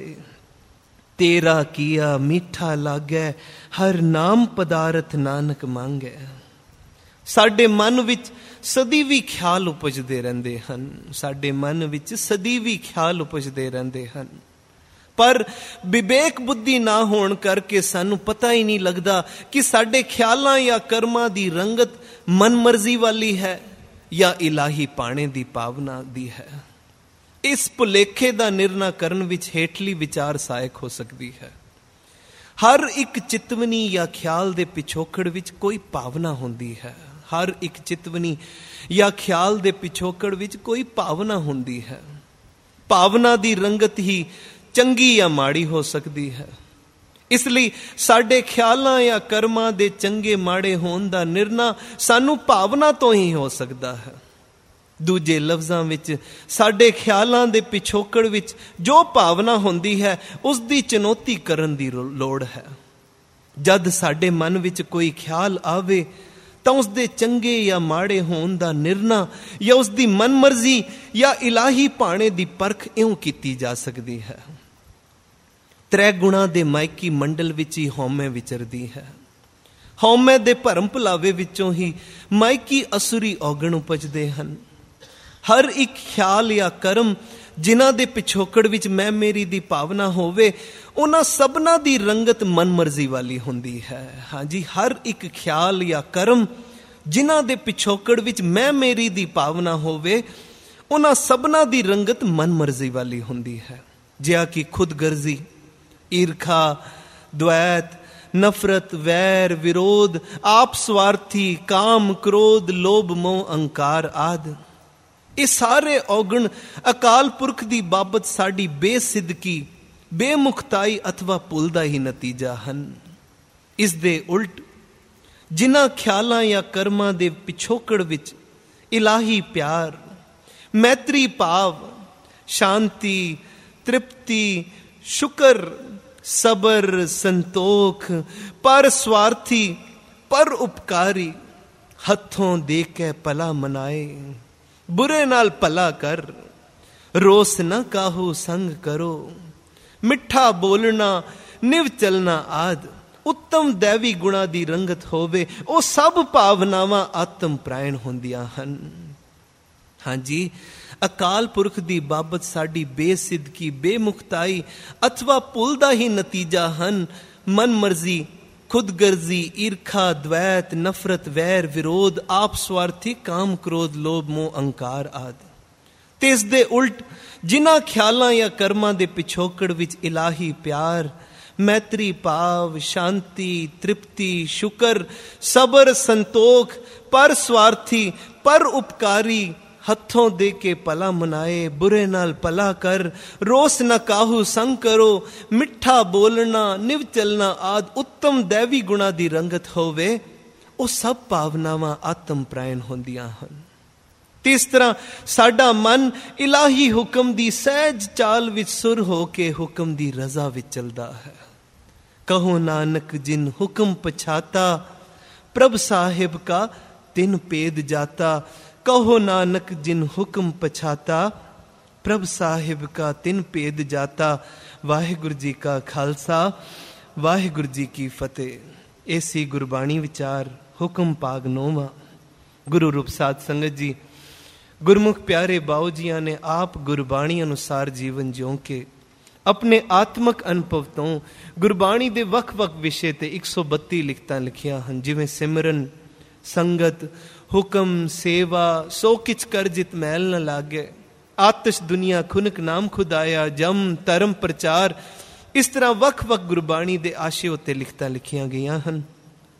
तेरा किया मीठा लागै, हर नाम पदारथ नानक मांगै। ਸਾਡੇ ਮਨ ਵਿੱਚ ਸਦੀਵੀ ਖਿਆਲ ਉਪਜਦੇ ਰਹਿੰਦੇ ਹਨ, ਸਾਡੇ ਮਨ ਵਿੱਚ ਸਦੀਵੀ ਖਿਆਲ ਉਪਜਦੇ ਰਹਿੰਦੇ ਹਨ, ਪਰ ਵਿਵੇਕ ਬੁੱਧੀ ਨਾ ਹੋਣ ਕਰਕੇ ਸਾਨੂੰ ਪਤਾ ਹੀ ਨਹੀਂ ਲੱਗਦਾ ਕਿ ਸਾਡੇ ਖਿਆਲਾਂ ਜਾਂ ਕਰਮਾਂ ਦੀ ਰੰਗਤ ਮਨਮਰਜ਼ੀ ਵਾਲੀ ਹੈ ਜਾਂ ਇਲਾਹੀ ਪਾਣੇ ਦੀ ਭਾਵਨਾ ਦੀ ਹੈ। ਇਸ ਭੁਲੇਖੇ ਦਾ ਨਿਰਣਾ ਕਰਨ ਵਿੱਚ ਹੇਠਲੀ ਵਿਚਾਰ ਸਹਾਇਕ ਹੋ ਸਕਦੀ ਹੈ। ਹਰ ਇੱਕ ਚਿਤਵਨੀ ਜਾਂ ਖਿਆਲ ਦੇ ਪਿਛੋਕੜ ਵਿੱਚ ਕੋਈ ਭਾਵਨਾ ਹੁੰਦੀ ਹੈ। ਹਰ ਇੱਕ ਚਿਤਵਨੀ ਜਾਂ ਖਿਆਲ ਦੇ ਪਿਛੋਕੜ ਵਿੱਚ ਕੋਈ ਭਾਵਨਾ ਹੁੰਦੀ ਹੈ। ਭਾਵਨਾ ਦੀ ਰੰਗਤ ਹੀ ਚੰਗੀ ਜਾਂ ਮਾੜੀ ਹੋ ਸਕਦੀ ਹੈ। ਇਸ ਲਈ ਸਾਡੇ ਖਿਆਲਾਂ ਜਾਂ ਕਰਮਾਂ ਦੇ ਚੰਗੇ ਮਾੜੇ ਹੋਣ ਦਾ ਨਿਰਣਾ ਸਾਨੂੰ ਭਾਵਨਾ ਤੋਂ ਹੀ ਹੋ ਸਕਦਾ ਹੈ। ਦੂਜੇ ਲਫ਼ਜ਼ਾਂ ਵਿੱਚ ਸਾਡੇ ਖਿਆਲਾਂ ਦੇ ਪਿਛੋਕੜ ਵਿੱਚ ਜੋ ਭਾਵਨਾ ਹੁੰਦੀ ਹੈ, ਉਸ ਦੀ ਚੁਣੌਤੀ ਕਰਨ ਦੀ ਲੋੜ ਹੈ। ਜਦ ਸਾਡੇ ਮਨ ਵਿੱਚ ਕੋਈ ਖਿਆਲ ਆਵੇ ਤਾਂ ਉਸ ਦੇ ਚੰਗੇ ਜਾਂ ਮਾੜੇ ਹੋਣ ਦਾ ਨਿਰਣਾ ਜਾਂ ਉਸ ਦੀ ਮਨਮਰਜ਼ੀ ਜਾਂ ਇਲਾਹੀ ਭਾਣੇ ਦੀ ਪਰਖ ਇਉਂ ਕੀਤੀ ਜਾ ਸਕਦੀ ਹੈ। ਤ੍ਰੈ ਗੁਣਾ ਦੇ ਮਾਇਕੀ ਮੰਡਲ ਵਿੱਚ ਹੀ ਹਉਮੈ ਵਿਚਰਦੀ ਹੈ। ਹਉਮੈ ਦੇ ਭਰਮ ਭੁਲਾਵੇ ਵਿੱਚੋਂ ਹੀ ਮਾਇਕੀ ਅਸੁਰੀ ਔਗਣ ਉਪਜਦੇ ਹਨ। ਹਰ ਇੱਕ ਖਿਆਲ ਜਾਂ ਕਰਮ ਜਿਨ੍ਹਾਂ ਦੇ ਪਿਛੋਕੜ ਵਿੱਚ ਮੈਂ ਮੇਰੀ ਦੀ ਭਾਵਨਾ ਹੋਵੇ, ਉਹਨਾਂ ਸਭਨਾਂ ਦੀ ਰੰਗਤ ਮਨਮਰਜ਼ੀ ਵਾਲੀ ਹੁੰਦੀ ਹੈ। ਹਾਂਜੀ, ਹਰ ਇੱਕ ਖਿਆਲ ਜਾਂ ਕਰਮ ਜਿਨ੍ਹਾਂ ਦੇ ਪਿਛੋਕੜ ਵਿੱਚ ਮੈਂ ਮੇਰੀ ਦੀ ਭਾਵਨਾ ਹੋਵੇ, ਉਹਨਾਂ ਸਭਨਾਂ ਦੀ ਰੰਗਤ ਮਨਮਰਜ਼ੀ ਵਾਲੀ ਹੁੰਦੀ ਹੈ। ਜਿਹਾ ਕਿ ਖੁਦਗਰਜ਼ੀ, ਈਰਖਾ, ਦ્વੈਤ, ਨਫ਼ਰਤ, ਵੈਰ, ਵਿਰੋਧ, ਆਪ ਸਵਾਰਥੀ, ਕਾਮ, ਕ੍ਰੋਧ, ਲੋਭ, ਮੋਹ, ਅਹੰਕਾਰ ਆਦਿ। ਇਹ ਸਾਰੇ ਔਗਣ ਅਕਾਲ ਪੁਰਖ ਦੀ ਬਾਬਤ ਸਾਡੀ ਬੇਸਿੱਧਕੀ, ਬੇਮੁਖਤਾਈ ਅਥਵਾ ਭੁੱਲ ਦਾ ਹੀ ਨਤੀਜਾ ਹਨ। ਇਸ ਦੇ ਉਲਟ ਜਿਨ੍ਹਾਂ ਖਿਆਲਾਂ ਜਾਂ ਕਰਮਾਂ ਦੇ ਪਿਛੋਕੜ ਵਿੱਚ ਇਲਾਹੀ ਪਿਆਰ, ਮੈਤਰੀ ਭਾਵ, ਸ਼ਾਂਤੀ, ਤ੍ਰਿਪਤੀ, ਸ਼ੁਕਰ, ਸਬਰ, ਸੰਤੋਖ, ਪਰ ਸਵਾਰਥੀ, ਪਰ ਉਪਕਾਰੀ, ਹੱਥੋਂ ਦੇ ਕੇ ਭਲਾ ਮਨਾਏ, ਬੁਰੇ ਨਾਲ ਭਲਾ ਕਰ, ਰੋਸ ਨਾ ਕਾਹੂ ਸੰਗ ਕਰੋ, ਮਿੱਠਾ ਬੋਲਣਾ, ਨਿਵ ਚਲਣਾ ਆਦਿ ਉੱਤਮ ਦੈਵੀ ਗੁਣਾ ਦੀ ਰੰਗਤ ਹੋਵੇ, ਉਹ ਸਭ ਭਾਵਨਾਵਾਂ ਆਤਮ ਪ੍ਰਾਇਣ ਹੁੰਦੀਆਂ ਹਨ। ਹਾਂਜੀ, ਅਕਾਲ ਪੁਰਖ ਦੀ ਬਾਬਤ ਸਾਡੀ ਬੇਸਿੱਧਕੀ, ਬੇਮੁਖਤਾਈ ਅਥਵਾ ਭੁੱਲ ਦਾ ਹੀ ਨਤੀਜਾ ਹਨ ਮਨਮਰਜ਼ੀ, ਖੁਦਗਰਜ਼ੀ, ਈਰਖਾ, ਦ્વੈਤ, ਨਫ਼ਰਤ, ਵੈਰ, ਵਿਰੋਧ, ਆਪ ਸਵਾਰਥੀ, ਕਾਮ, ਕ੍ਰੋਧ, ਲੋਭ, ਮੋਹ, ਅਹੰਕਾਰ ਆਦਿ। ਤੇ ਇਸ ਦੇ ਉਲਟ ਜਿਨ੍ਹਾਂ ਖਿਆਲਾਂ ਜਾਂ ਕਰਮਾਂ ਦੇ ਪਿਛੋਕੜ ਵਿੱਚ ਇਲਾਹੀ ਪਿਆਰ, ਮੈਤਰੀ ਭਾਵ, ਸ਼ਾਂਤੀ, ਤ੍ਰਿਪਤੀ, ਸ਼ੁਕਰ, ਸਬਰ, ਸੰਤੋਖ, ਪਰ ਸਵਾਰਥੀ, ਪਰ ਉਪਕਾਰੀ, ਹੱਥੋਂ ਦੇ ਕੇ ਭਲਾ ਮਨਾਏ, ਬੁਰੇ ਨਾਲ ਭਲਾ ਕਰ, ਰੋਸ ਨਾ ਕਾਹੂ ਸੰਗ ਕਰੋ, ਮਿੱਠਾ ਬੋਲਣਾ, ਨਿਵ ਚਲਣਾ ਆਦਿ ਉੱਤਮ ਦੈਵੀ ਗੁਣਾ ਦੀ ਰੰਗਤ ਹੋਵੇ, ਉਹ ਸਭ ਭਾਵਨਾਵਾਂ ਆਤਮ ਪ੍ਰਾਇਣ ਹੁੰਦੀਆਂ ਹਨ। ਤੇ ਇਸ ਤਰ੍ਹਾਂ ਸਾਡਾ ਮਨ ਇਲਾਹੀ ਹੁਕਮ ਦੀ ਸਹਿਜ ਚਾਲ ਵਿੱਚ ਸੁਰ ਹੋ ਕੇ ਹੁਕਮ ਦੀ ਰਜ਼ਾ ਵਿੱਚ ਚੱਲਦਾ ਹੈ। ਕਹੋ ਨਾਨਕ ਜਿਨ ਹੁਕਮ ਪਛਾਤਾ, ਪ੍ਰਭ ਸਾਹਿਬ ਕਾ ਤਿਨ ਭੇਦ ਜਾਤਾ। ਕਹੋ ਨਾਨਕ ਜਿਨ ਹੁਕਮ ਪਛਾਤਾ, ਪ੍ਰਭ ਸਾਹਿਬ ਕਾ ਤਿਨ ਭੇਦ ਜਾਤਾ। ਵਾਹਿਗੁਰੂ ਜੀ ਕਾ ਖਾਲਸਾ, ਵਾਹਿਗੁਰੂ ਜੀ ਕੀ ਫਤਿਹ। ਐਸੀ ਗੁਰਬਾਣੀ ਵਿਚਾਰ ਹੁਕਮ ਭਾਗ 9ਵਾਂ। ਗੁਰੂ ਰੂਪ ਸਾਧ ਸੰਗਤ ਜੀ, ਗੁਰਮੁਖ ਪਿਆਰੇ ਬਾਊ ਜੀਆਂ ਨੇ ਆਪ ਗੁਰਬਾਣੀ ਅਨੁਸਾਰ ਜੀਵਨ ਜਿਉਂ ਕੇ ਆਪਣੇ ਆਤਮਕ ਅਨੁਭਵ ਤੋਂ ਗੁਰਬਾਣੀ ਦੇ ਵੱਖ-ਵੱਖ ਵਿਸ਼ੇ ਤੇ 132 ਲਿਖਤਾਂ ਲਿਖੀਆਂ ਹਨ, ਜਿਵੇਂ ਸਿਮਰਨ, ਸੰਗਤ, ਹੁਕਮ, ਸੇਵਾ, ਸੋ ਕਿਛ ਕਰ ਜਿਤ ਮੈਲ ਨ ਲਾਗੇ, ਆਤਿਸ਼ ਦੁਨੀਆ ਖੁਨਕ ਨਾਮ ਖੁਦਾਇਆ, ਜਮ, ਧਰਮ, ਪ੍ਰਚਾਰ। ਇਸ ਤਰ੍ਹਾਂ ਵੱਖ-ਵੱਖ ਗੁਰਬਾਣੀ ਦੇ ਆਸ਼ੇ ਉੱਤੇ ਲਿਖਤਾਂ ਲਿਖੀਆਂ ਗਈਆਂ ਹਨ।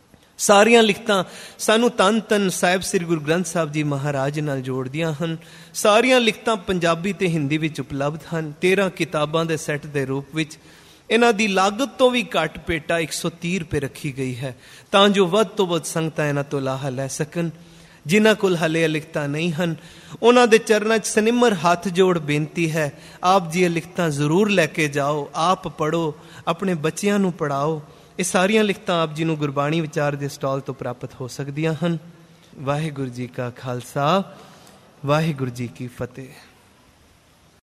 ਸਾਰੀਆਂ ਲਿਖਤਾਂ ਸਾਨੂੰ ਧੰਨ ਧੰਨ ਸਾਹਿਬ ਸ੍ਰੀ ਗੁਰੂ ਗ੍ਰੰਥ ਸਾਹਿਬ ਜੀ ਮਹਾਰਾਜ ਨਾਲ ਜੋੜਦੀਆਂ ਹਨ। ਸਾਰੀਆਂ ਲਿਖਤਾਂ ਪੰਜਾਬੀ ਤੇ ਹਿੰਦੀ ਵਿੱਚ ਉਪਲਬਧ ਹਨ 13 ਕਿਤਾਬਾਂ ਦੇ ਸੈੱਟ ਦੇ ਰੂਪ ਵਿੱਚ। ਇਹਨਾਂ ਦੀ ਲਾਗਤ ਤੋਂ ਵੀ ਘੱਟ ਪੇਟਾ 130 ਰੁਪਏ ਰੱਖੀ ਗਈ ਹੈ ਤਾਂ ਜੋ ਵੱਧ ਤੋਂ ਵੱਧ ਸੰਗਤਾਂ ਇਹਨਾਂ ਤੋਂ ਲਾਹਾ ਲੈ ਸਕਣ। ਜਿਨ੍ਹਾਂ ਕੋਲ ਹਲੇ ਲਿਖਤਾਂ ਨਹੀਂ ਹਨ ਉਹਨਾਂ ਦੇ ਚਰਨਾਂ 'ਚ ਸਨਿਮਰ ਹੱਥ ਜੋੜ ਬੇਨਤੀ ਹੈ, ਆਪ ਜੀ ਇਹ ਲਿਖਤਾਂ ਜ਼ਰੂਰ ਲੈ ਕੇ ਜਾਓ, ਆਪ ਪੜ੍ਹੋ, ਆਪਣੇ ਬੱਚਿਆਂ ਨੂੰ ਪੜ੍ਹਾਓ। ਇਹ ਸਾਰੀਆਂ ਲਿਖਤਾਂ ਆਪ ਜੀ ਨੂੰ ਗੁਰਬਾਣੀ ਵਿਚਾਰ ਦੇ ਸਟਾਲ ਤੋਂ ਪ੍ਰਾਪਤ ਹੋ ਸਕਦੀਆਂ ਹਨ। ਵਾਹਿਗੁਰੂ ਜੀ ਕਾ ਖਾਲਸਾ, ਵਾਹਿਗੁਰੂ ਜੀ ਕੀ ਫਤਿਹ।